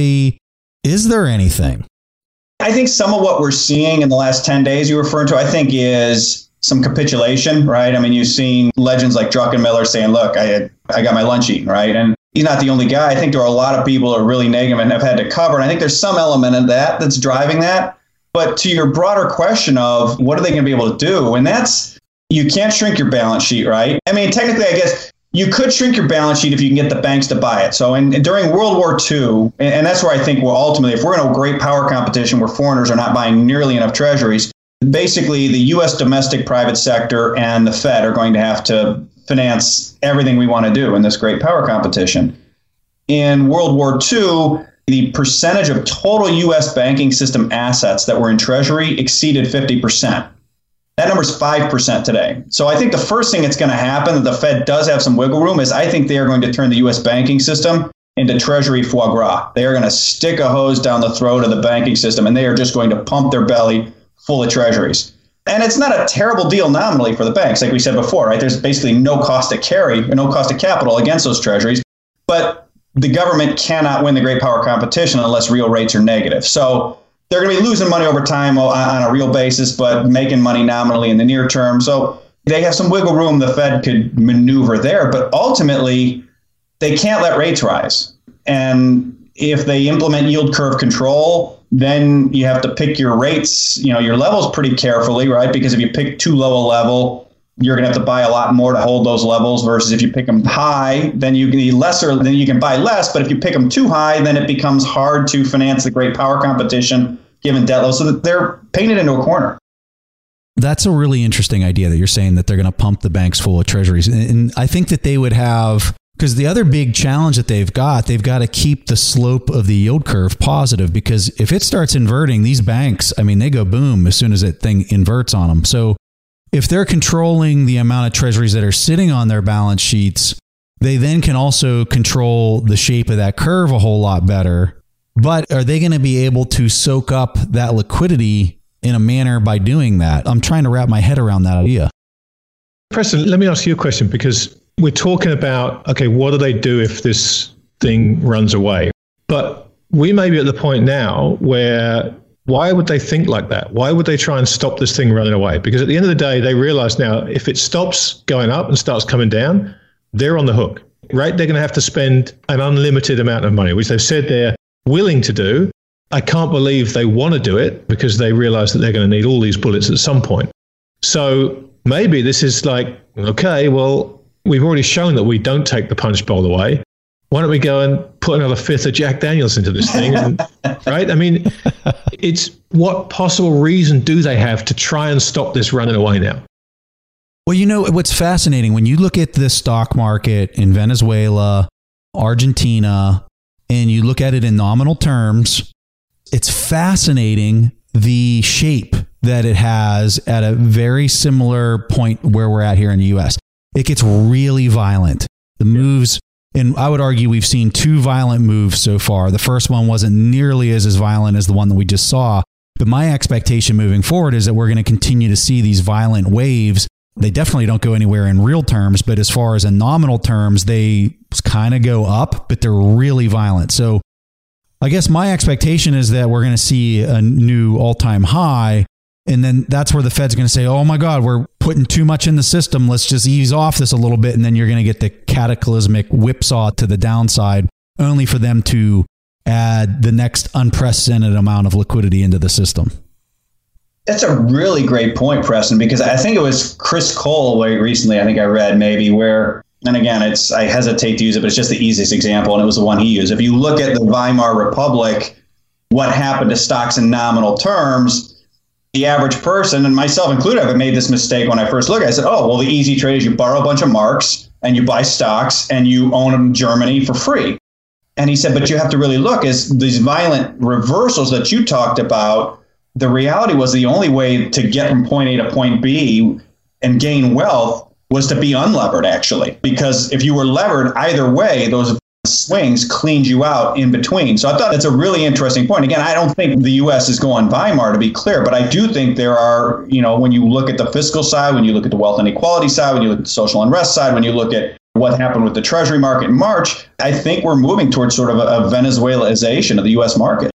Is there anything? I think some of what we're seeing in the last 10 days you're referring to, I think, is some capitulation, right? I mean, you've seen legends like Druckenmiller saying, look, I got my lunch eaten, right? And he's not the only guy. I think there are a lot of people who are really negative and have had to cover. And I think there's some element of that that's driving that. But to your broader question of what are they going to be able to do? And that's, you can't shrink your balance sheet, right? I mean, technically, I guess you could shrink your balance sheet if you can get the banks to buy it. So during World War II, and that's where I think we'll ultimately, if we're in a great power competition where foreigners are not buying nearly enough treasuries, basically the U.S. domestic private sector and the Fed are going to have to finance everything we want to do in this great power competition. In World War II, the percentage of total U.S. banking system assets that were in Treasury exceeded 50%. That number is 5% today. So I think the first thing that's going to happen, that the Fed does have some wiggle room, is I think they are going to turn the U.S. banking system into Treasury foie gras. They are going to stick a hose down the throat of the banking system, and they are just going to pump their belly full of treasuries. And it's not a terrible deal nominally for the banks. Like we said before, right? There's basically no cost to carry or no cost of capital against those treasuries. But the government cannot win the great power competition unless real rates are negative. So they're going to be losing money over time on a real basis, but making money nominally in the near term. So they have some wiggle room the Fed could maneuver there. But ultimately, they can't let rates rise. And if they implement yield curve control, then you have to pick your rates, your levels pretty carefully, right? Because if you pick too low a level, you're going to have to buy a lot more to hold those levels versus if you pick them high, then you can buy less. But if you pick them too high, then it becomes hard to finance the great power competition given debt levels. So that they're painted into a corner. That's a really interesting idea that you're saying that they're going to pump the banks full of treasuries. And I think that they would have, because the other big challenge that they've got to keep the slope of the yield curve positive, because if it starts inverting, these banks, they go boom as soon as that thing inverts on them. So if they're controlling the amount of treasuries that are sitting on their balance sheets, they then can also control the shape of that curve a whole lot better. But are they going to be able to soak up that liquidity in a manner by doing that? I'm trying to wrap my head around that idea. Preston, let me ask you a question, because we're talking about, okay, what do they do if this thing runs away? But we may be at the point now where, why would they think like that? Why would they try and stop this thing running away? Because at the end of the day, they realize now if it stops going up and starts coming down, they're on the hook, right? They're going to have to spend an unlimited amount of money, which they've said they're willing to do. I can't believe they want to do it because they realize that they're going to need all these bullets at some point. So maybe this is like, okay, well, we've already shown that we don't take the punch bowl away. Why don't we go and put another fifth of Jack Daniels into this thing? And, right? It's what possible reason do they have to try and stop this running away now? Well, what's fascinating, when you look at the stock market in Venezuela, Argentina, and you look at it in nominal terms, it's fascinating the shape that it has at a very similar point where we're at here in the U.S. It gets really violent. The moves, and I would argue we've seen two violent moves so far. The first one wasn't nearly as violent as the one that we just saw. But my expectation moving forward is that we're going to continue to see these violent waves. They definitely don't go anywhere in real terms, but as far as in nominal terms, they kind of go up, but they're really violent. So I guess my expectation is that we're going to see a new all-time high. And then that's where the Fed's going to say, oh my God, we're putting too much in the system. Let's just ease off this a little bit. And then you're going to get the cataclysmic whipsaw to the downside, only for them to add the next unprecedented amount of liquidity into the system. That's a really great point, Preston, because I think it was Chris Cole recently, I think I read maybe where, and again, I hesitate to use it, but it's just the easiest example, and it was the one he used. If you look at the Weimar Republic, what happened to stocks in nominal terms, the average person, and myself included, I've made this mistake when I first looked. I said, oh, well, the easy trade is you borrow a bunch of marks and you buy stocks and you own them in Germany for free. And he said, but you have to really look as these violent reversals that you talked about. The reality was the only way to get from point A to point B and gain wealth was to be unlevered, actually, because if you were levered either way, those swings cleaned you out in between. So I thought that's a really interesting point. Again, I don't think the U.S. is going Weimar, to be clear, but I do think there are, when you look at the fiscal side, when you look at the wealth inequality side, when you look at the social unrest side, when you look at what happened with the Treasury market in March, I think we're moving towards sort of a Venezuelaization of the U.S. market.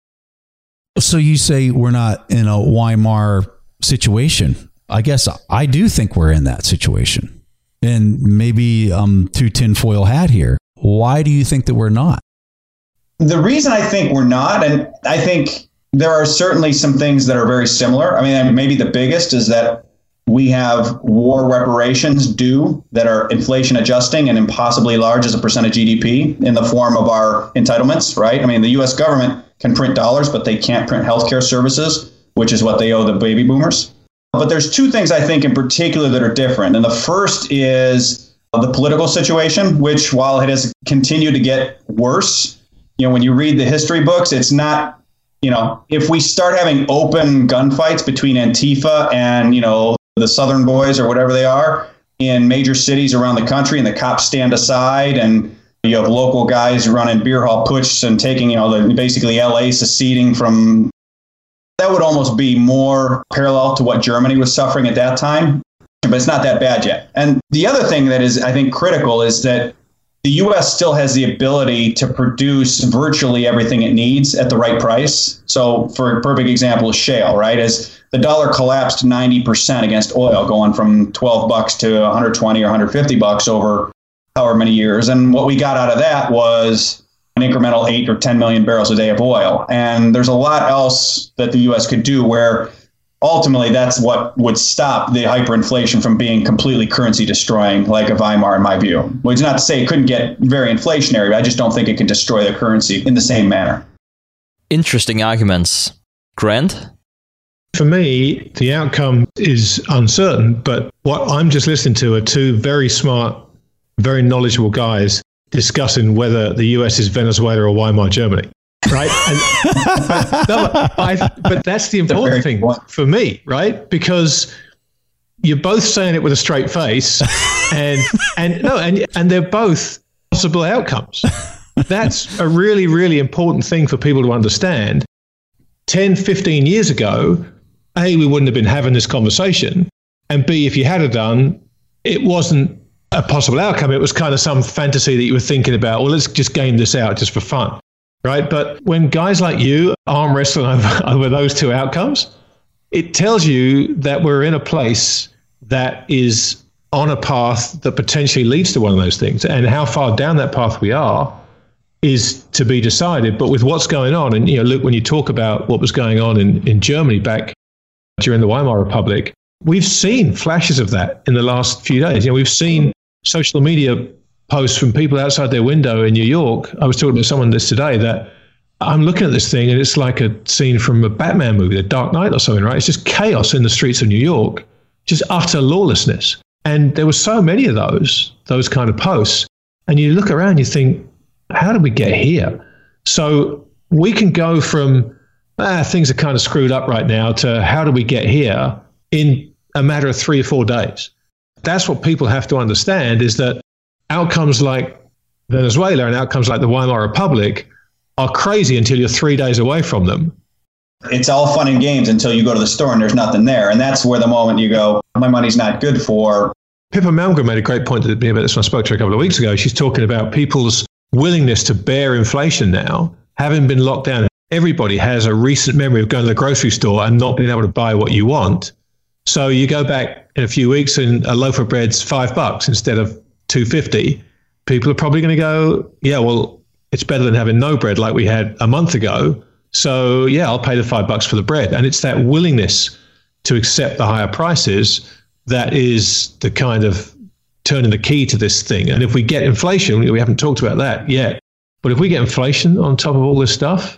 So you say we're not in a Weimar situation. I guess I do think we're in that situation. And maybe I'm too tinfoil hat here. Why do you think that we're not? The reason I think we're not, and I think there are certainly some things that are very similar. I mean, maybe the biggest is that we have war reparations due that are inflation adjusting and impossibly large as a percent of GDP in the form of our entitlements, right? I mean, the U.S. government can print dollars, but they can't print healthcare services, which is what they owe the baby boomers. But there's two things I think in particular that are different. And the first is the political situation, which while it has continued to get worse, when you read the history books, it's not, if we start having open gunfights between Antifa and, the Southern Boys or whatever they are in major cities around the country, and the cops stand aside, and you have local guys running beer hall puts and taking, basically LA seceding from, that would almost be more parallel to what Germany was suffering at that time, but it's not that bad yet. And the other thing that is, I think, critical is that the U.S. still has the ability to produce virtually everything it needs at the right price. So for a perfect example is shale, right? As the dollar collapsed 90% against oil, going from $12 to $120 or $150 over however many years. And what we got out of that was an incremental 8 or 10 million barrels a day of oil. And there's a lot else that the U.S. could do where ultimately that's what would stop the hyperinflation from being completely currency destroying like a Weimar, in my view. Which is not to say it couldn't get very inflationary, but I just don't think it can destroy the currency in the same manner. Interesting arguments. Grant? For me, the outcome is uncertain, but what I'm just listening to are two very smart, very knowledgeable guys discussing whether the US is Venezuela or Weimar Germany. Right. But that's the important thing for me, right? Because you're both saying it with a straight face and they're both possible outcomes. That's a really, really important thing for people to understand. 10, 15 years ago, A, we wouldn't have been having this conversation. And B, if you had it done, it wasn't a possible outcome. It was kind of some fantasy that you were thinking about, well, let's just game this out just for fun. Right. But when guys like you arm wrestling over those two outcomes, it tells you that we're in a place that is on a path that potentially leads to one of those things. And how far down that path we are is to be decided. But with what's going on, and, Luke, when you talk about what was going on in Germany back during the Weimar Republic, we've seen flashes of that in the last few days. We've seen social media posts from people outside their window in New York. I was talking to someone this today that I'm looking at this thing and it's like a scene from a Batman movie, The Dark Knight or something, right? It's just chaos in the streets of New York, just utter lawlessness. And there were so many of those kind of posts. And you look around, you think, how did we get here? So we can go from things are kind of screwed up right now to how do we get here in a matter of 3 or 4 days. That's what people have to understand, is that outcomes like Venezuela and outcomes like the Weimar Republic are crazy until you're 3 days away from them. It's all fun and games until you go to the store and there's nothing there. And that's where the moment you go, my money's not good for. Pippa Malmgren made a great point to me about this when I spoke to her a couple of weeks ago. She's talking about people's willingness to bear inflation now, having been locked down. Everybody has a recent memory of going to the grocery store and not being able to buy what you want. So you go back in a few weeks and a loaf of bread's $5 instead of $2.50. People are probably going to go, yeah, well, it's better than having no bread like we had a month ago. So yeah, I'll pay the $5 for the bread. And it's that willingness to accept the higher prices that is the kind of turning the key to this thing. And if we get inflation, we haven't talked about that yet, but if we get inflation on top of all this stuff.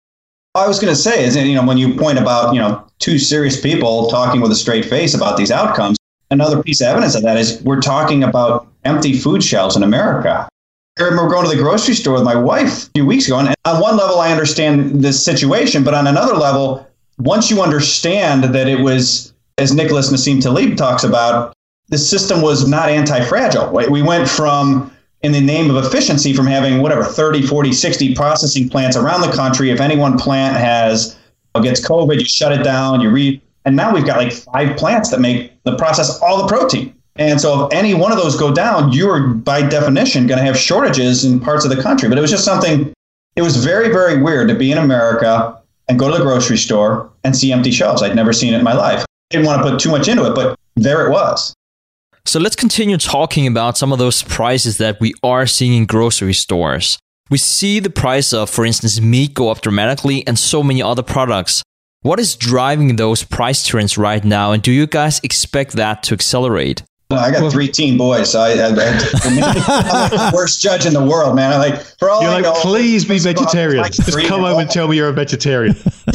I was going to say is, when you point about, two serious people talking with a straight face about these outcomes, another piece of evidence of that is we're talking about empty food shelves in America. I remember going to the grocery store with my wife a few weeks ago, and on one level, I understand this situation, but on another level, once you understand that it was, as Nicholas Nassim Taleb talks about, the system was not anti-fragile. Right? We went from, in the name of efficiency, from having 30, 40, 60 processing plants around the country. If any one plant gets COVID, you shut it down, and now we've got like 5 plants that process all the protein. And so if any one of those go down, you're by definition going to have shortages in parts of the country. But it was just something, it was very, very weird to be in America and go to the grocery store and see empty shelves. I'd never seen it in my life. I didn't want to put too much into it, but there it was. So let's continue talking about some of those prices that we are seeing in grocery stores. We see the price of, for instance, meat go up dramatically and so many other products. What is driving those price trends right now? And do you guys expect that to accelerate? I got 3 teen boys, so I'm the worst judge in the world, man. I'm like, for all you're I like, know, please be vegetarian. Just come home and tell me you're a vegetarian.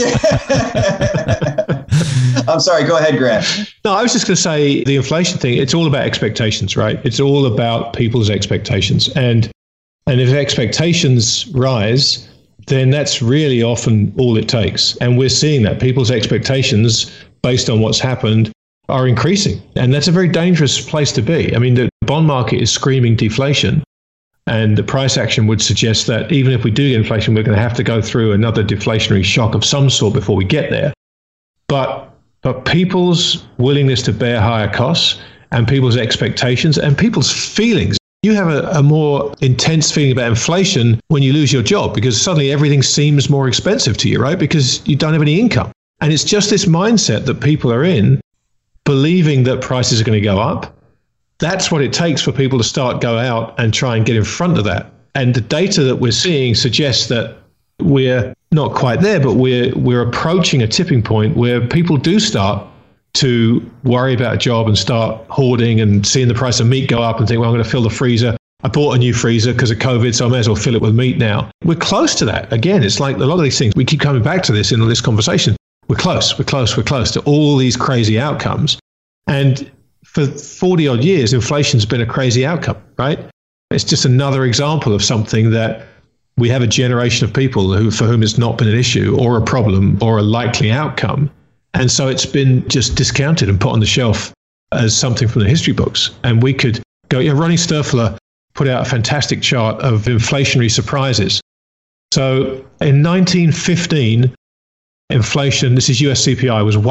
I'm sorry. Go ahead, Grant. No, I was just going to say the inflation thing. It's all about expectations, right? It's all about people's expectations, and if expectations rise, then that's really often all it takes. And we're seeing that people's expectations, based on what's happened, are increasing. And that's a very dangerous place to be. I mean, the bond market is screaming deflation, and the price action would suggest that even if we do get inflation, we're going to have to go through another deflationary shock of some sort before we get there. But people's willingness to bear higher costs and people's expectations and people's feelings. You have a more intense feeling about inflation when you lose your job, because suddenly everything seems more expensive to you, right? Because you don't have any income. And it's just this mindset that people are in, believing that prices are going to go up. That's what it takes for people to start go out and try and get in front of that. And the data that we're seeing suggests that we're not quite there, but we're approaching a tipping point where people do start to worry about a job and start hoarding and seeing the price of meat go up and think, well, I'm going to fill the freezer. I bought a new freezer because of COVID, so I may as well fill it with meat now. We're close to that. Again, it's like a lot of these things, we keep coming back to this in this conversation. We're close to all these crazy outcomes. And for 40 odd years, inflation's been a crazy outcome, right? It's just another example of something that we have a generation of people for whom it's not been an issue or a problem or a likely outcome. And so it's been just discounted and put on the shelf as something from the history books. And we could go, Ronnie Sturfler put out a fantastic chart of inflationary surprises. So in 1915, inflation, this is US CPI, was 1%.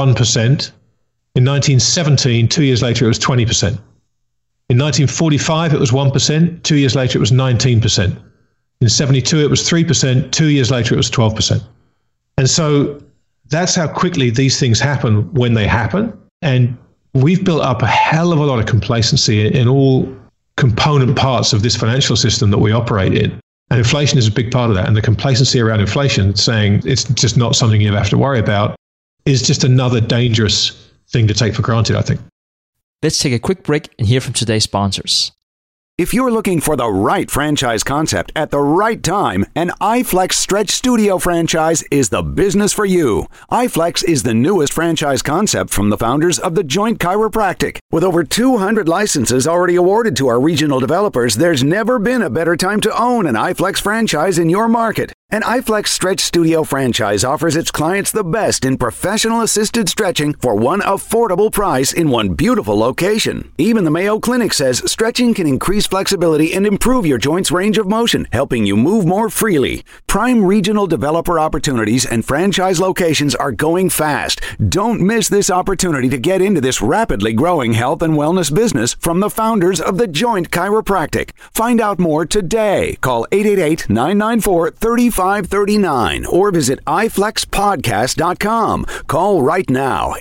In 1917, 2 years later, it was 20%. In 1945, it was 1%. 2 years later, it was 19%. In 72, it was 3%. 2 years later, it was 12%. And so that's how quickly these things happen when they happen. And we've built up a hell of a lot of complacency in all component parts of this financial system that we operate in. And inflation is a big part of that. And the complacency around inflation, saying it's just not something you have to worry about, is just another dangerous thing to take for granted, I think. Let's take a quick break and hear from today's sponsors. If you're looking for the right franchise concept at the right time, an iFlex Stretch Studio franchise is the business for you. iFlex is the newest franchise concept from the founders of The Joint Chiropractic. With over 200 licenses already awarded to our regional developers, there's never been a better time to own an iFlex franchise in your market. An iFlex Stretch Studio franchise offers its clients the best in professional assisted stretching for one affordable price in one beautiful location. Even the Mayo Clinic says stretching can increase flexibility and improve your joints' range of motion, helping you move more freely. Prime regional developer opportunities and franchise locations are going fast. Don't miss this opportunity to get into this rapidly growing health and wellness business from the founders of The Joint Chiropractic. Find out more today. Call 888-994-3539 or visit iflexpodcast.com. Call right now,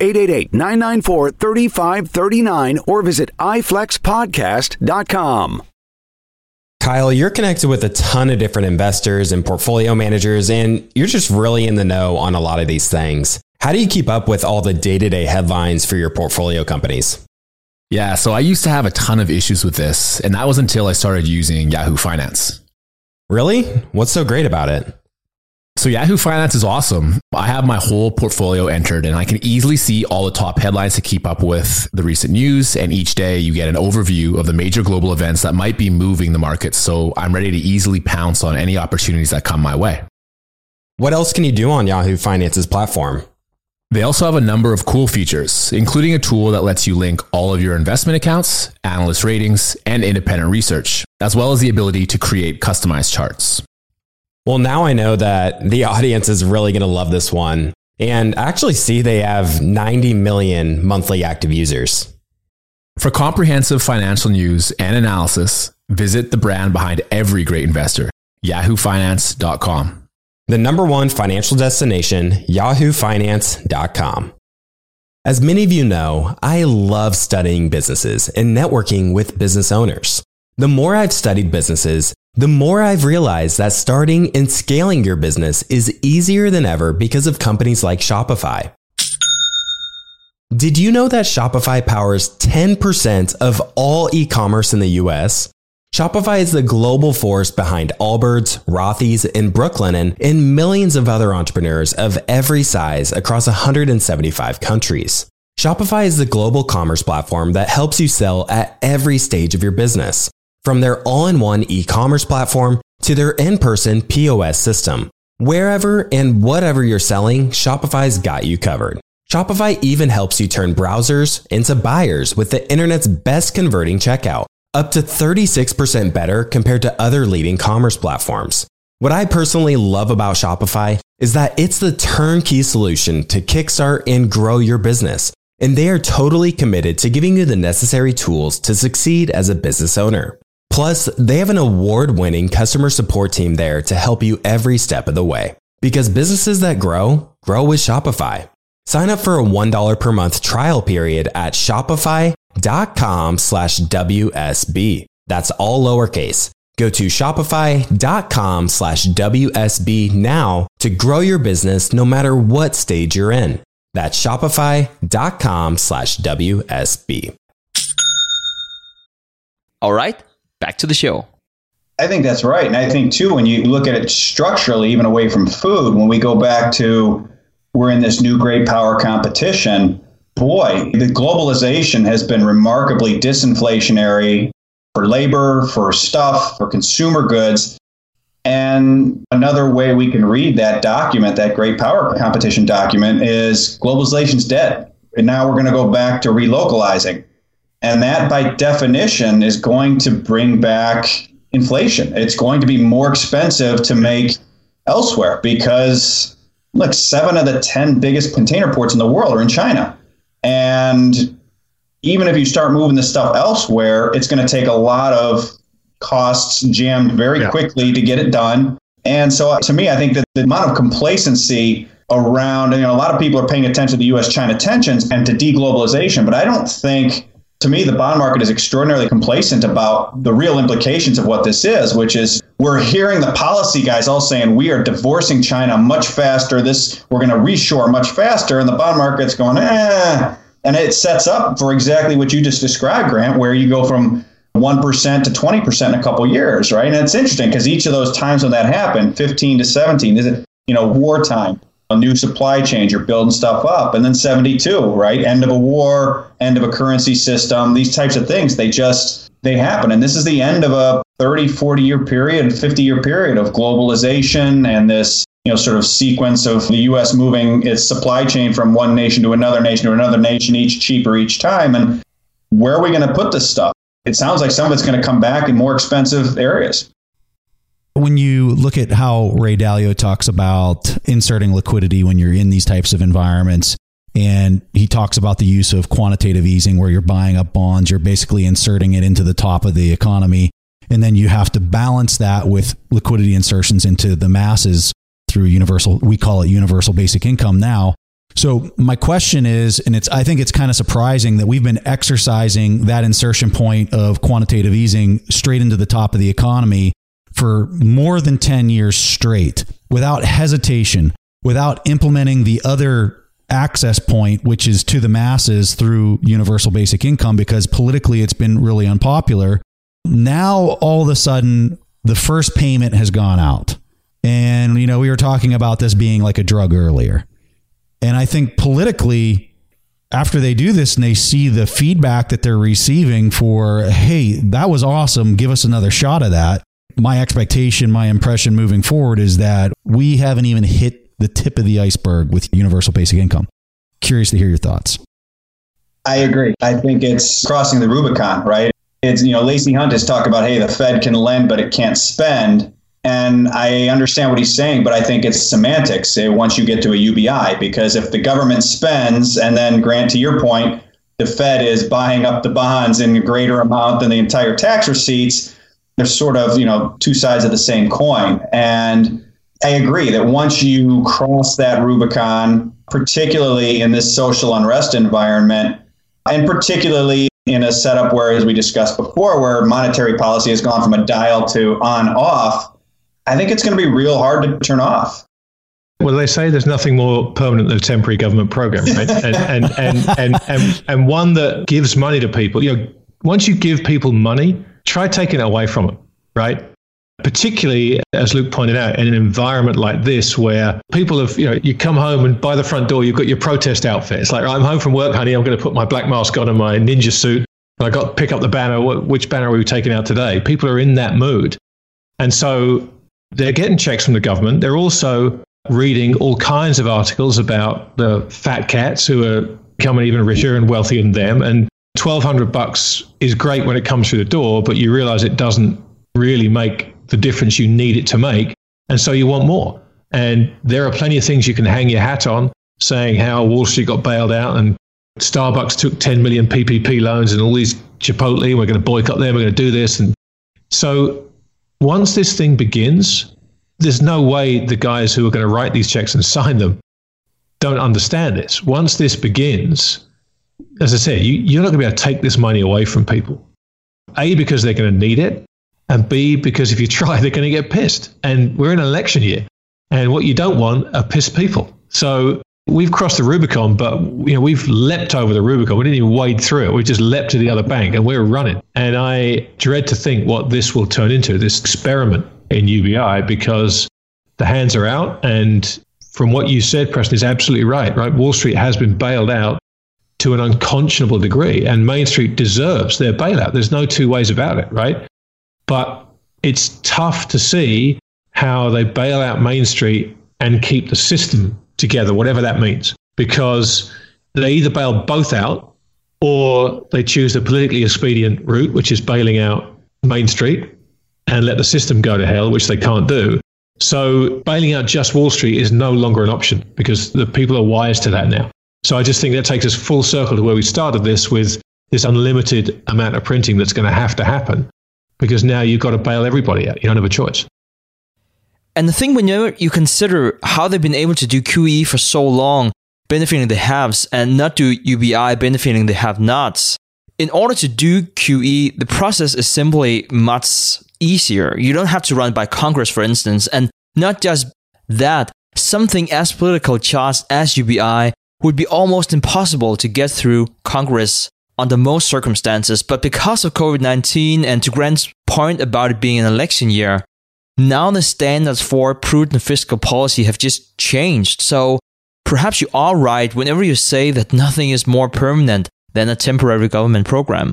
888-994-3539 or visit iflexpodcast.com. Kyle, you're connected with a ton of different investors and portfolio managers, and you're just really in the know on a lot of these things. How do you keep up with all the day-to-day headlines for your portfolio companies? Yeah, so I used to have a ton of issues with this, and that was until I started using Yahoo Finance. Really? What's so great about it? So Yahoo Finance is awesome. I have my whole portfolio entered and I can easily see all the top headlines to keep up with the recent news. And each day you get an overview of the major global events that might be moving the market. So I'm ready to easily pounce on any opportunities that come my way. What else can you do on Yahoo Finance's platform? They also have a number of cool features, including a tool that lets you link all of your investment accounts, analyst ratings, and independent research, as well as the ability to create customized charts. Well, now I know that the audience is really going to love this one. And actually see they have 90 million monthly active users. For comprehensive financial news and analysis, visit the brand behind every great investor, yahoofinance.com. The #1 financial destination, yahoofinance.com. As many of you know, I love studying businesses and networking with business owners. The more I've studied businesses, the more I've realized that starting and scaling your business is easier than ever because of companies like Shopify. Did you know that Shopify powers 10% of all e-commerce in the US? Shopify is the global force behind Allbirds, Rothy's, and Brooklinen, and millions of other entrepreneurs of every size across 175 countries. Shopify is the global commerce platform that helps you sell at every stage of your business, from their all-in-one e-commerce platform to their in-person POS system. Wherever and whatever you're selling, Shopify's got you covered. Shopify even helps you turn browsers into buyers with the internet's best converting checkout, up to 36% better compared to other leading commerce platforms. What I personally love about Shopify is that it's the turnkey solution to kickstart and grow your business, and they are totally committed to giving you the necessary tools to succeed as a business owner. Plus, they have an award-winning customer support team there to help you every step of the way. Because businesses that grow with Shopify. Sign up for a $1 per month trial period at shopify.com/WSB. That's all lowercase. Go to shopify.com/WSB now to grow your business no matter what stage you're in. That's shopify.com/WSB. All right, back to the show. I think that's right. And I think, too, when you look at it structurally, even away from food, when we go back to we're in this new great power competition, boy, the globalization has been remarkably disinflationary for labor, for stuff, for consumer goods. And another way we can read that document, that great power competition document, is globalization's dead. And now we're going to go back to relocalizing. And that, by definition, is going to bring back inflation. It's going to be more expensive to make elsewhere because, look, 7 of the 10 biggest container ports in the world are in China. And even if you start moving this stuff elsewhere, it's going to take a lot of costs jammed very quickly to get it done. And so to me, I think that the amount of complacency around, a lot of people are paying attention to the U.S.-China tensions and to deglobalization, but I don't think, to me, the bond market is extraordinarily complacent about the real implications of what this is, which is we're hearing the policy guys all saying we are divorcing China much faster. We're going to reshore much faster. And the bond market's going, And it sets up for exactly what you just described, Grant, where you go from 1% to 20% in a couple of years, right? And it's interesting because each of those times when that happened, 15 to 17, is it, wartime, a new supply chain, you're building stuff up. And then 72, right? End of a war, end of a currency system, these types of things, they happen. And this is the end of a 30, 40-year period, 50-year period of globalization and this, sort of sequence of the U.S. moving its supply chain from one nation to another nation, each cheaper each time. And where are we going to put this stuff? It sounds like some of it's going to come back in more expensive areas. When you look at how Ray Dalio talks about inserting liquidity when you're in these types of environments, and he talks about the use of quantitative easing where you're buying up bonds, you're basically inserting it into the top of the economy. And then you have to balance that with liquidity insertions into the masses through we call it universal basic income now. So my question is, and I think it's kind of surprising that we've been exercising that insertion point of quantitative easing straight into the top of the economy for more than 10 years straight without hesitation, without implementing the other access point, which is to the masses through universal basic income, because politically it's been really unpopular. Now, all of a sudden, the first payment has gone out. And, we were talking about this being like a drug earlier. And I think politically, after they do this and they see the feedback that they're receiving for, hey, that was awesome, give us another shot of that. My expectation, my impression moving forward is that we haven't even hit the tip of the iceberg with universal basic income. Curious to hear your thoughts. I agree. I think it's crossing the Rubicon, right? It's, Lacey Hunt has talked about, hey, the Fed can lend, but it can't spend. And I understand what he's saying, but I think it's semantics once you get to a UBI, because if the government spends and then, Grant, to your point, the Fed is buying up the bonds in a greater amount than the entire tax receipts, they're sort of, two sides of the same coin. And I agree that once you cross that Rubicon, particularly in this social unrest environment, and particularly in a setup where, as we discussed before, where monetary policy has gone from a dial to on off, I think it's going to be real hard to turn off. Well, they say there's nothing more permanent than a temporary government program, right? and one that gives money to people. Once you give people money, try taking it away from them, right? Particularly, as Luke pointed out, in an environment like this where people have, you come home and by the front door, you've got your protest outfit. It's like, I'm home from work, honey. I'm going to put my black mask on and my ninja suit. And I got to pick up the banner. Which banner are we taking out today? People are in that mood. And so they're getting checks from the government. They're also reading all kinds of articles about the fat cats who are becoming even richer and wealthier than them. And $1,200 is great when it comes through the door, but you realize it doesn't really make the difference you need it to make. And so you want more. And there are plenty of things you can hang your hat on, saying how Wall Street got bailed out and Starbucks took 10 million PPP loans and all these Chipotle, we're going to boycott them, we're going to do this. And so once this thing begins, there's no way the guys who are going to write these checks and sign them don't understand this. Once this begins, as I said, you're not going to be able to take this money away from people. A, because they're going to need it, and B, because if you try, they're going to get pissed. And we're in an election year, and what you don't want are pissed people. So we've crossed the Rubicon, but we've leapt over the Rubicon. We didn't even wade through it. We just leapt to the other bank, and we're running. And I dread to think what this will turn into, this experiment in UBI, because the hands are out. And from what you said, Preston, is absolutely right? Wall Street has been bailed out to an unconscionable degree, and Main Street deserves their bailout. There's no two ways about it, right? But it's tough to see how they bail out Main Street and keep the system together, whatever that means, because they either bail both out or they choose the politically expedient route, which is bailing out Main Street and let the system go to hell, which they can't do. So bailing out just Wall Street is no longer an option because the people are wise to that now. So I just think that takes us full circle to where we started this, with this unlimited amount of printing that's going to happen, because now you've got to bail everybody out. You don't have a choice. And the thing, whenever you consider how they've been able to do QE for so long, benefiting the haves, and not do UBI benefiting the have-nots, in order to do QE, the process is simply much easier. You don't have to run by Congress, for instance. And not just that, something as political charged as UBI would be almost impossible to get through Congress under most circumstances. But because of COVID-19, and to Grant's point about it being an election year, now the standards for prudent fiscal policy have just changed. So perhaps you are right whenever you say that nothing is more permanent than a temporary government program.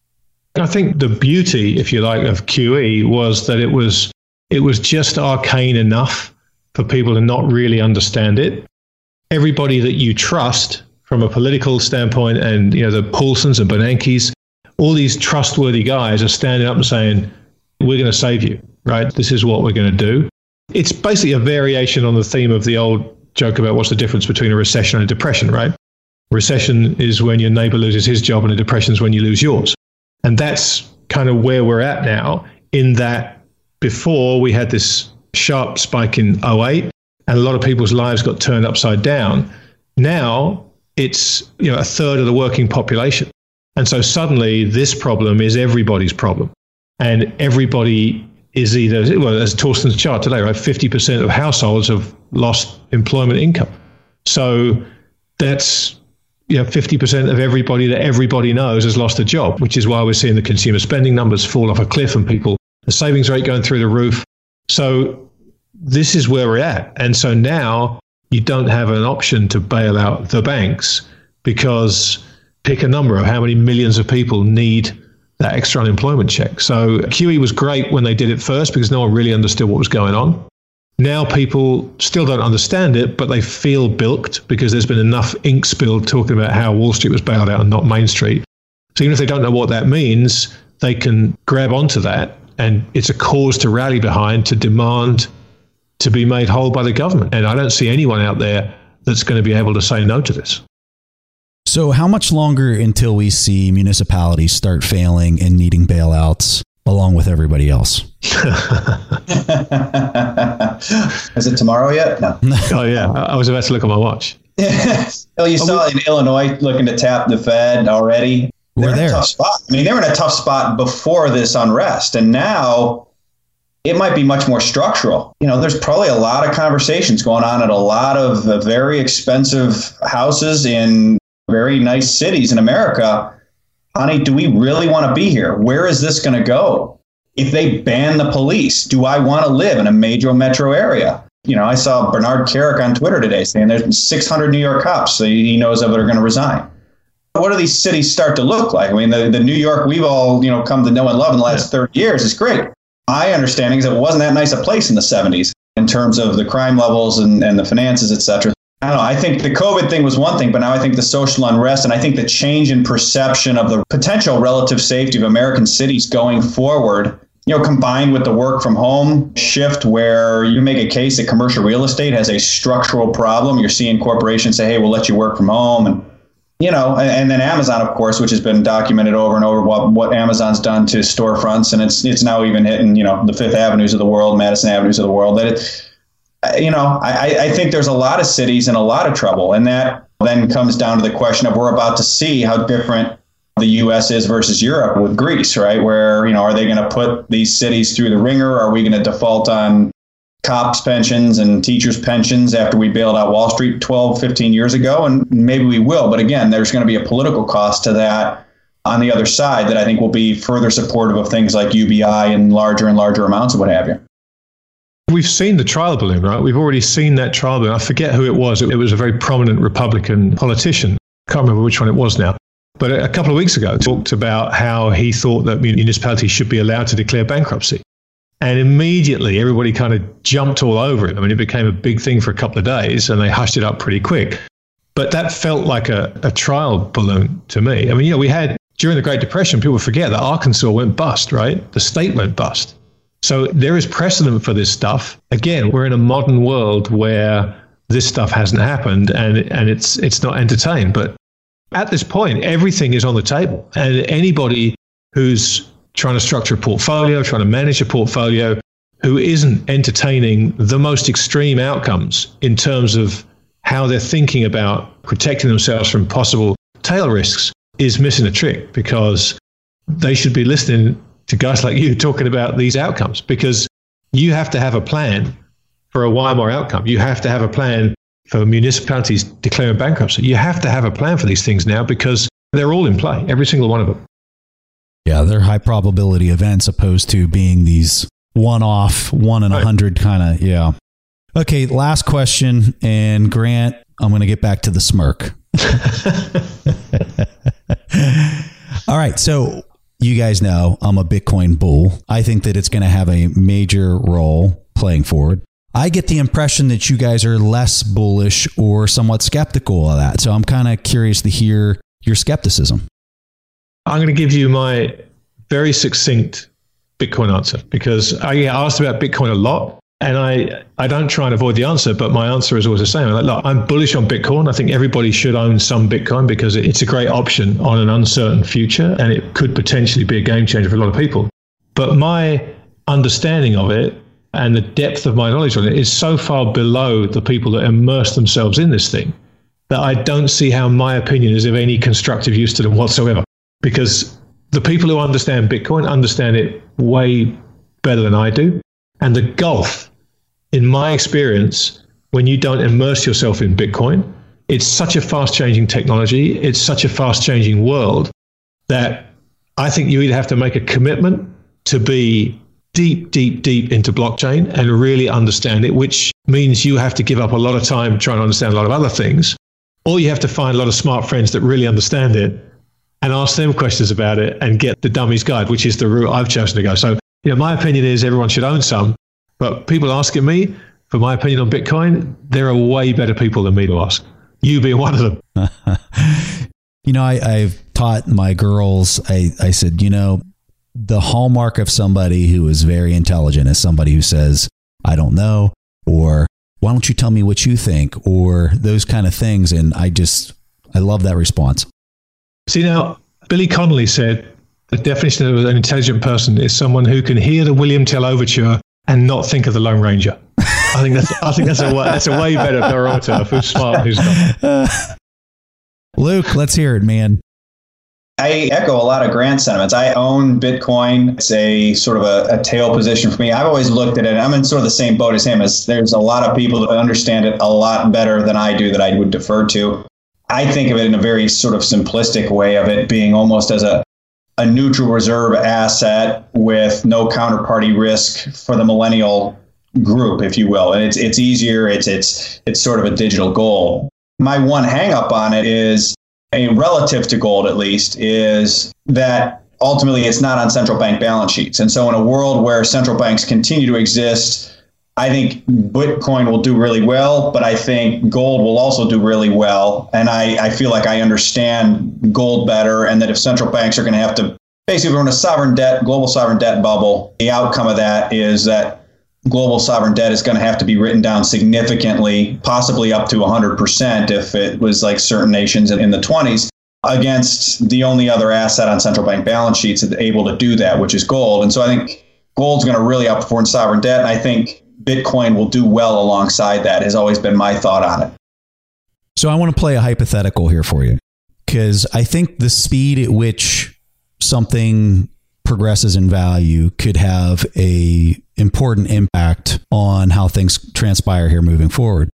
I think the beauty, if you like, of QE was that it was just arcane enough for people to not really understand it. Everybody that you trust from a political standpoint, and the Paulsons and Bernankes, all these trustworthy guys are standing up and saying, we're going to save you, right? This is what we're going to do. It's basically a variation on the theme of the old joke about what's the difference between a recession and a depression, right? Recession is when your neighbor loses his job, and a depression is when you lose yours. And that's kind of where we're at now, in that before we had this sharp spike in 2008, and a lot of people's lives got turned upside down. Now it's a third of the working population. And so suddenly this problem is everybody's problem. And everybody is either, well, as Torsten's chart today, right, 50% of households have lost employment income. So that's 50% of everybody that everybody knows has lost a job, which is why we're seeing the consumer spending numbers fall off a cliff and the savings rate going through the roof. So this is where we're at. And so now you don't have an option to bail out the banks, because pick a number of how many millions of people need that extra unemployment check. So QE was great when they did it first because no one really understood what was going on. Now people still don't understand it, but they feel bilked because there's been enough ink spilled talking about how Wall Street was bailed out and not Main Street. So even if they don't know what that means, they can grab onto that, and it's a cause to rally behind, to demand to be made whole by the government. And I don't see anyone out there that's going to be able to say no to this. So how much longer until we see municipalities start failing and needing bailouts? along with everybody else. Is it tomorrow yet? No. Oh, yeah. I was about to look at my watch. Well, you saw in Illinois looking to tap the Fed already. They're in a tough spot. I mean, they were in a tough spot before this unrest, and now it might be much more structural. There's probably a lot of conversations going on at a lot of very expensive houses in very nice cities in America. Honey, do we really want to be here? Where is this going to go? If they ban the police, do I want to live in a major metro area? I saw Bernard Kerik on Twitter today saying there's 600 New York cops that he knows of that are going to resign. What do these cities start to look like? I mean, the New York we've all, come to know and love in the last 30 years is great. My understanding is it wasn't that nice a place in the 70s in terms of the crime levels and the finances, et cetera. I don't know. I think the COVID thing was one thing, but now I think the social unrest and I think the change in perception of the potential relative safety of American cities going forward, combined with the work from home shift where you make a case that commercial real estate has a structural problem. You're seeing corporations say, hey, we'll let you work from home. And then Amazon, of course, which has been documented over and over what Amazon's done to storefronts. And it's now even hitting, the Fifth Avenues of the world, Madison Avenues of the world. I think there's a lot of cities in a lot of trouble. And that then comes down to the question of we're about to see how different the U.S. is versus Europe with Greece, right? Where, are they going to put these cities through the ringer? Are we going to default on cops' pensions and teachers' pensions after we bailed out Wall Street 12, 15 years ago? And maybe we will. But again, there's going to be a political cost to that on the other side that I think will be further supportive of things like UBI and larger amounts of what have you. We've seen the trial balloon, right? We've already seen that trial balloon. I forget who it was. It was a very prominent Republican politician. Can't remember which one it was now. But a couple of weeks ago, talked about how he thought that municipalities should be allowed to declare bankruptcy. And immediately everybody kind of jumped all over it. I mean, it became a big thing for a couple of days and they hushed it up pretty quick. But that felt like a trial balloon to me. I mean, we had, during the Great Depression, people forget that Arkansas went bust, right? The state went bust. So there is precedent for this stuff. Again, we're in a modern world where this stuff hasn't happened and it's not entertained. But at this point, everything is on the table. And anybody who's trying to structure a portfolio, trying to manage a portfolio, who isn't entertaining the most extreme outcomes in terms of how they're thinking about protecting themselves from possible tail risks is missing a trick, because they should be listening to guys like you talking about these outcomes, because you have to have a plan for a Weimar outcome. You have to have a plan for municipalities declaring bankruptcy. You have to have a plan for these things now because they're all in play, every single one of them. Yeah, they're high probability events opposed to being these one-off, 1 in 100 kind of, yeah. Okay, last question. And Grant, I'm going to get back to the smirk. All right, so you guys know I'm a Bitcoin bull. I think that it's going to have a major role playing forward. I get the impression that you guys are less bullish or somewhat skeptical of that. So I'm kind of curious to hear your skepticism. I'm going to give you my very succinct Bitcoin answer, because I get asked about Bitcoin a lot, and I don't try and avoid the answer, but my answer is always the same. I'm bullish on Bitcoin. I think everybody should own some Bitcoin because it's a great option on an uncertain future, and it could potentially be a game changer for a lot of people. But my understanding of it and the depth of my knowledge on it is so far below the people that immerse themselves in this thing that I don't see how my opinion is of any constructive use to them whatsoever. Because the people who understand Bitcoin understand it way better than I do. And the gulf, in my experience, when you don't immerse yourself in Bitcoin, it's such a fast-changing technology, it's such a fast-changing world, that I think you either have to make a commitment to be deep into blockchain and really understand it, which means you have to give up a lot of time trying to understand a lot of other things, or you have to find a lot of smart friends that really understand it and ask them questions about it and get the dummy's guide, which is the route I've chosen to go. So, my opinion is everyone should own some, but people asking me for my opinion on Bitcoin, there are way better people than me to ask. You being one of them. I've taught my girls, I said, the hallmark of somebody who is very intelligent is somebody who says, I don't know, or why don't you tell me what you think, or those kind of things. And I love that response. See, now, Billy Connolly said, The definition of an intelligent person is someone who can hear the William Tell Overture and not think of the Lone Ranger. I think that's a way better barometer of who's smart and who's not. Luke, let's hear it, man. I echo a lot of Grant's sentiments. I own Bitcoin. It's a sort of a tail position for me. I've always looked at it. I'm in sort of the same boat as him. As there's a lot of people that understand it a lot better than I do that I would defer to. I think of it in a very sort of simplistic way of it being almost as a neutral reserve asset with no counterparty risk for the millennial group, if you will. And it's easier. It's sort of a digital gold. My one hang up on it is, relative to gold at least, is that ultimately it's not on central bank balance sheets. And so in a world where central banks continue to exist, I think Bitcoin will do really well, but I think gold will also do really well. And I feel like I understand gold better, and that if central banks are going to have to, basically we're in a global sovereign debt bubble, the outcome of that is that global sovereign debt is going to have to be written down significantly, possibly up to 100% if it was like certain nations in the 20s, against the only other asset on central bank balance sheets that's able to do that, which is gold. And so I think gold's going to really outperform sovereign debt. And I think Bitcoin will do well alongside that, has always been my thought on it. So I want to play a hypothetical here for you, because I think the speed at which something progresses in value could have a important impact on how things transpire here moving forward.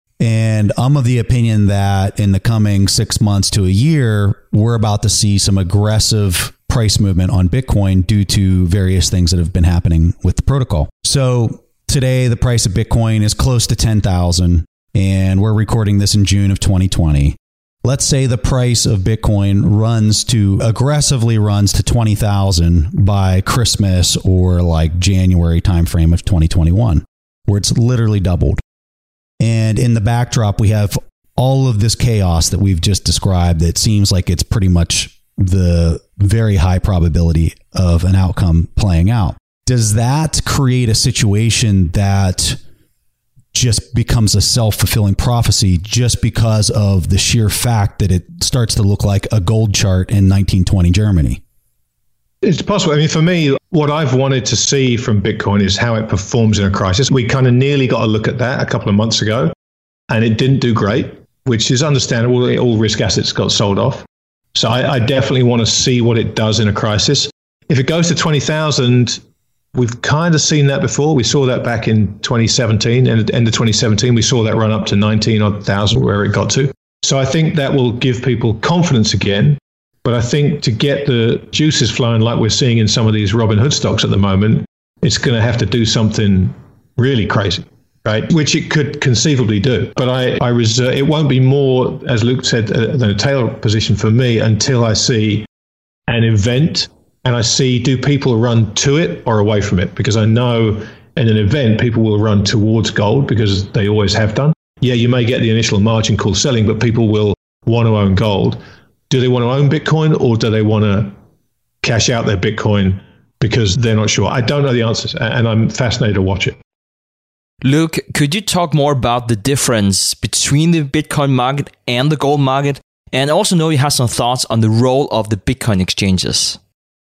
And I'm of the opinion that in the coming 6 months to a year, we're about to see some aggressive price movement on Bitcoin due to various things that have been happening with the protocol. So today, the price of Bitcoin is close to 10,000, and we're recording this in June of 2020. Let's say the price of Bitcoin aggressively runs to 20,000 by Christmas or like January timeframe of 2021, where it's literally doubled. And in the backdrop, we have all of this chaos that we've just described that seems like it's pretty much the very high probability of an outcome playing out. Does that create a situation that just becomes a self-fulfilling prophecy just because of the sheer fact that it starts to look like a gold chart in 1920 Germany? It's possible. I mean, for me, what I've wanted to see from Bitcoin is how it performs in a crisis. We kind of nearly got a look at that a couple of months ago, and it didn't do great, which is understandable. All risk assets got sold off. So I definitely want to see what it does in a crisis. If it goes to 20,000, we've kind of seen that before. We saw that back in 2017, and at the end of 2017, we saw that run up to 19,000 where it got to. So I think that will give people confidence again. But I think to get the juices flowing like we're seeing in some of these Robinhood stocks at the moment, it's going to have to do something really crazy, right? Which it could conceivably do. But I reserve, it won't be more, as Luke said, the tail position for me until I see an event. And I see, do people run to it or away from it? Because I know in an event, people will run towards gold because they always have done. Yeah, you may get the initial margin call selling, but people will want to own gold. Do they want to own Bitcoin, or do they want to cash out their Bitcoin because they're not sure? I don't know the answers, and I'm fascinated to watch it. Luke, could you talk more about the difference between the Bitcoin market and the gold market? And also know you have some thoughts on the role of the Bitcoin exchanges.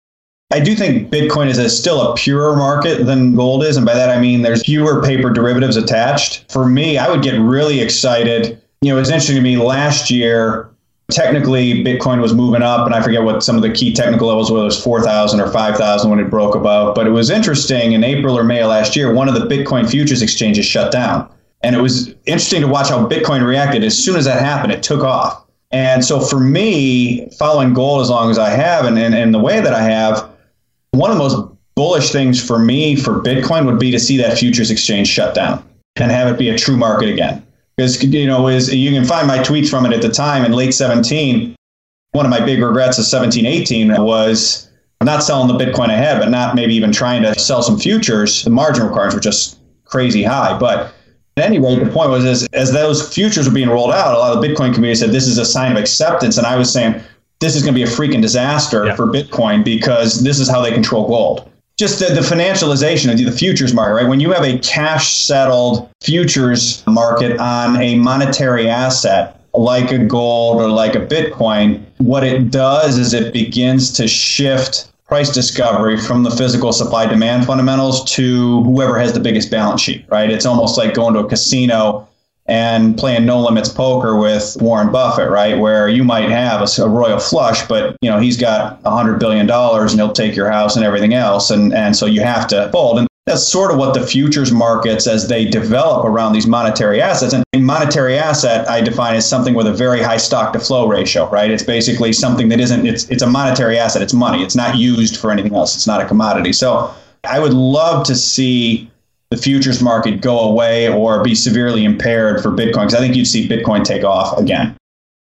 I do think Bitcoin is still a purer market than gold is. And by that, I mean there's fewer paper derivatives attached. For me, I would get really excited. It's interesting to me, last year, technically Bitcoin was moving up, and I forget what some of the key technical levels were. It was 4,000 or 5,000 when it broke above. But it was interesting, in April or May of last year, one of the Bitcoin futures exchanges shut down. And it was interesting to watch how Bitcoin reacted. As soon as that happened, it took off. And so for me, following gold as long as I have and the way that I have, one of the most bullish things for me for Bitcoin would be to see that futures exchange shut down and have it be a true market again. Because, you can find my tweets from it at the time in late 17. One of my big regrets of 17, 18 was not selling the Bitcoin I had, but not maybe even trying to sell some futures. The margin requirements were just crazy high. But at any rate, the point was, as those futures were being rolled out, a lot of the Bitcoin community said this is a sign of acceptance. And I was saying, this is going to be a freaking disaster for Bitcoin because this is how they control gold. Just the financialization of the futures market, right? When you have a cash settled futures market on a monetary asset like a gold or like a Bitcoin, what it does is it begins to shift price discovery from the physical supply-demand fundamentals to whoever has the biggest balance sheet, right? It's almost like going to a casino and playing no limits poker with Warren Buffett, right? Where you might have a royal flush, but he's got $100 billion and he'll take your house and everything else. And so you have to fold. And that's sort of what the futures markets, as they develop around these monetary assets. And a monetary asset, I define as something with a very high stock to flow ratio, right? It's basically something that it's a monetary asset. It's money. It's not used for anything else. It's not a commodity. So I would love to see the futures market go away or be severely impaired for Bitcoin, because I think you'd see Bitcoin take off again.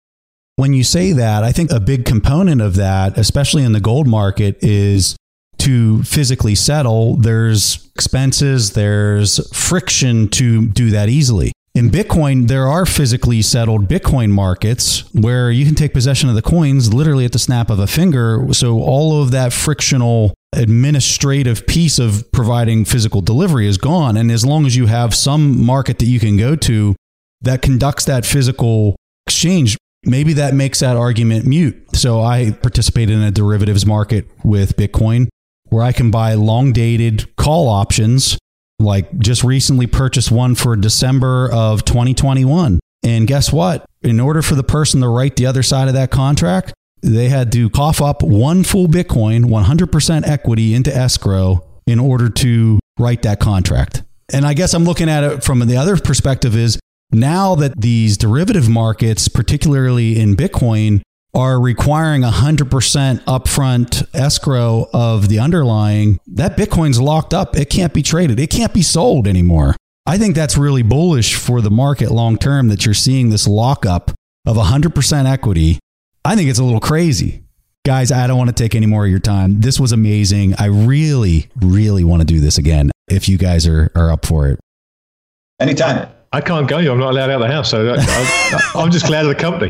When you say that, I think a big component of that, especially in the gold market, is to physically settle. There's expenses, there's friction to do that easily. In Bitcoin, there are physically settled Bitcoin markets where you can take possession of the coins literally at the snap of a finger. So all of that frictional administrative piece of providing physical delivery is gone. And as long as you have some market that you can go to that conducts that physical exchange, maybe that makes that argument moot. So I participate in a derivatives market with Bitcoin where I can buy long dated call options, like just recently purchased one for December of 2021. And guess what? In order for the person to write the other side of that contract, they had to cough up one full Bitcoin, 100% equity into escrow in order to write that contract. And I guess I'm looking at it from the other perspective is now that these derivative markets, particularly in Bitcoin, are requiring 100% upfront escrow of the underlying, that Bitcoin's locked up. It can't be traded. It can't be sold anymore. I think that's really bullish for the market long term that you're seeing this lockup of 100% equity. I think it's a little crazy. Guys, I don't want to take any more of your time. This was amazing. I really, really want to do this again if you guys are up for it. Anytime. I can't go. I'm not allowed out of the house. So I'm just glad of the company.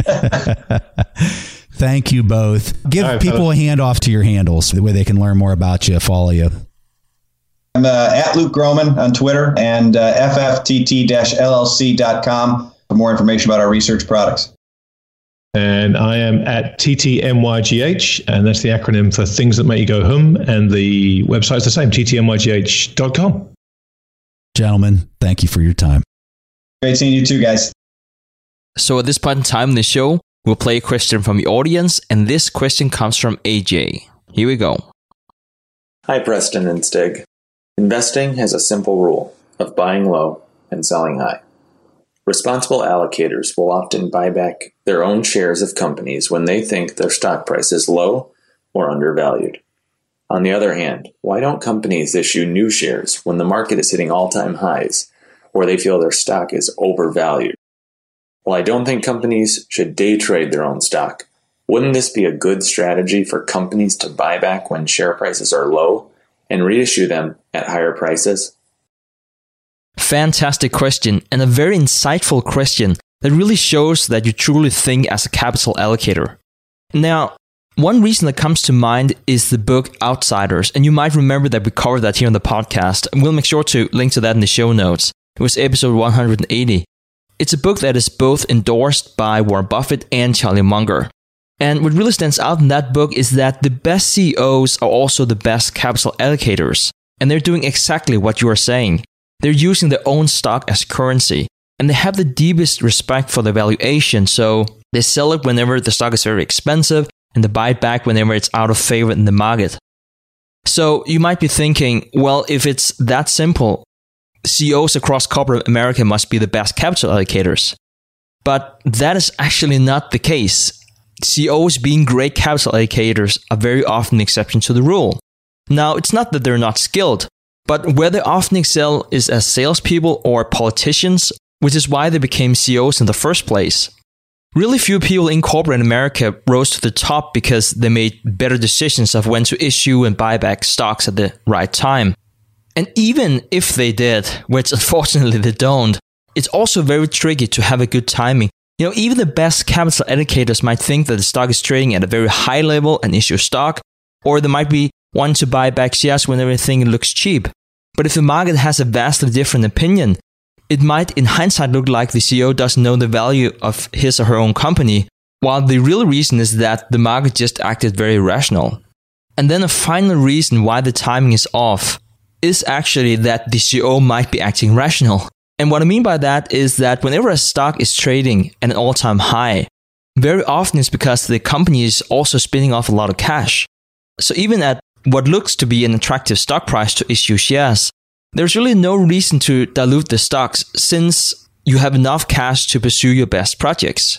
Thank you both. Give people a hand off to your handles the way they can learn more about you, follow you. I'm at Luke Groman on Twitter and FFTT-LLC.com for more information about our research products. And I am at TTMYGH, and that's the acronym for Things That Make You Go Hum. And the website's the same, ttmygh.com. Gentlemen, thank you for your time. Great seeing you too, guys. So at this point in time in the show, we'll play a question from the audience, and this question comes from AJ. Here we go. Hi, Preston and Stig. Investing has a simple rule of buying low and selling high. Responsible allocators will often buy back their own shares of companies when they think their stock price is low or undervalued. On the other hand, why don't companies issue new shares when the market is hitting all-time highs or they feel their stock is overvalued? While I don't think companies should day trade their own stock, wouldn't this be a good strategy for companies to buy back when share prices are low and reissue them at higher prices? Fantastic question, and a very insightful question that really shows that you truly think as a capital allocator. Now, one reason that comes to mind is the book Outsiders, and you might remember that we covered that here on the podcast, and we'll make sure to link to that in the show notes. It was episode 180. It's a book that is both endorsed by Warren Buffett and Charlie Munger. And what really stands out in that book is that the best CEOs are also the best capital allocators, and they're doing exactly what you are saying. They're using their own stock as currency, and they have the deepest respect for the valuation, so they sell it whenever the stock is very expensive, and they buy it back whenever it's out of favor in the market. So you might be thinking, well, if it's that simple, CEOs across corporate America must be the best capital allocators. But that is actually not the case. CEOs being great capital allocators are very often the exception to the rule. Now, it's not that they're not skilled, but where they often excel is as salespeople or politicians, which is why they became CEOs in the first place. Really few people in corporate America rose to the top because they made better decisions of when to issue and buy back stocks at the right time. And even if they did, which unfortunately they don't, it's also very tricky to have a good timing. You know, even the best capital allocators might think that the stock is trading at a very high level and issue stock, or they might be wanting to buy back shares whenever they think it looks cheap. But if the market has a vastly different opinion, it might in hindsight look like the CEO doesn't know the value of his or her own company, while the real reason is that the market just acted very irrational. And then a final reason why the timing is off is actually that the CEO might be acting rational. And what I mean by that is that whenever a stock is trading at an all-time high, very often it's because the company is also spinning off a lot of cash. So even at what looks to be an attractive stock price to issue shares, there's really no reason to dilute the stocks since you have enough cash to pursue your best projects.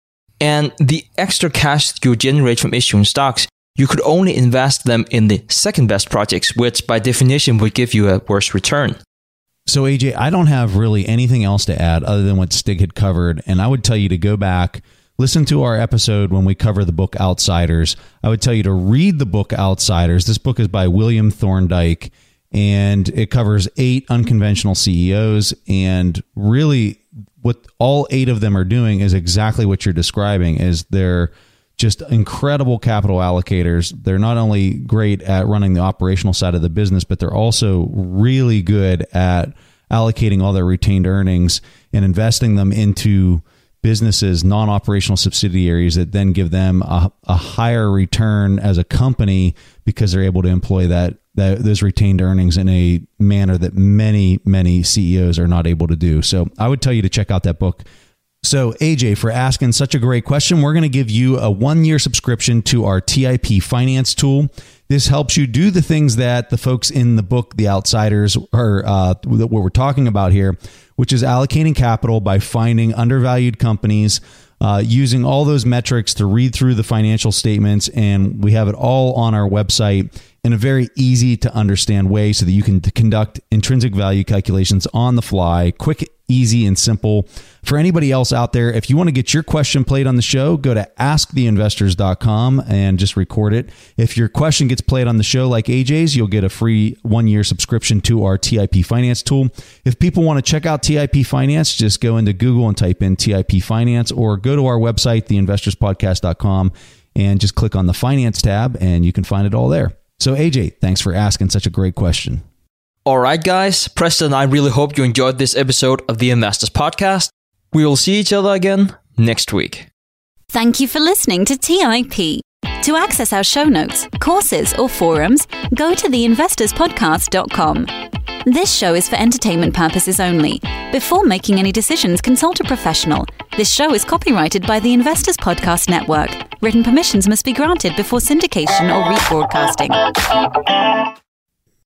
And the extra cash you generate from issuing stocks, you could only invest them in the second best projects, which by definition would give you a worse return. So AJ, I don't have really anything else to add other than what Stig had covered. And I would tell you to go back, listen to our episode when we cover the book Outsiders. I would tell you to read the book Outsiders. This book is by William Thorndike, and it covers 8 unconventional CEOs. And really what all 8 of them are doing is exactly what you're describing, is they're just incredible capital allocators. They're not only great at running the operational side of the business, but they're also really good at allocating all their retained earnings and investing them into businesses, non-operational subsidiaries that then give them a higher return as a company because they're able to employ those retained earnings in a manner that many CEOs are not able to do. So I would tell you to check out that book. So AJ, for asking such a great question, we're going to give you a 1-year subscription to our TIP finance tool. This helps you do the things that the folks in the book, The Outsiders, are what we're talking about here, which is allocating capital by finding undervalued companies, using all those metrics to read through the financial statements. And we have it all on our website in a very easy to understand way so that you can conduct intrinsic value calculations on the fly, quick, easy, and simple. For anybody else out there, if you want to get your question played on the show, go to asktheinvestors.com and just record it. If your question gets played on the show like AJ's, you'll get a free 1-year subscription to our TIP Finance tool. If people want to check out TIP Finance, just go into Google and type in TIP Finance, or go to our website, theinvestorspodcast.com, and just click on the Finance tab, and you can find it all there. So AJ, thanks for asking such a great question. All right, guys. Preston and I really hope you enjoyed this episode of the Investors Podcast. We will see each other again next week. Thank you for listening to TIP. To access our show notes, courses, or forums, go to theinvestorspodcast.com. This show is for entertainment purposes only. Before making any decisions, consult a professional. This show is copyrighted by the Investors Podcast Network. Written permissions must be granted before syndication or rebroadcasting.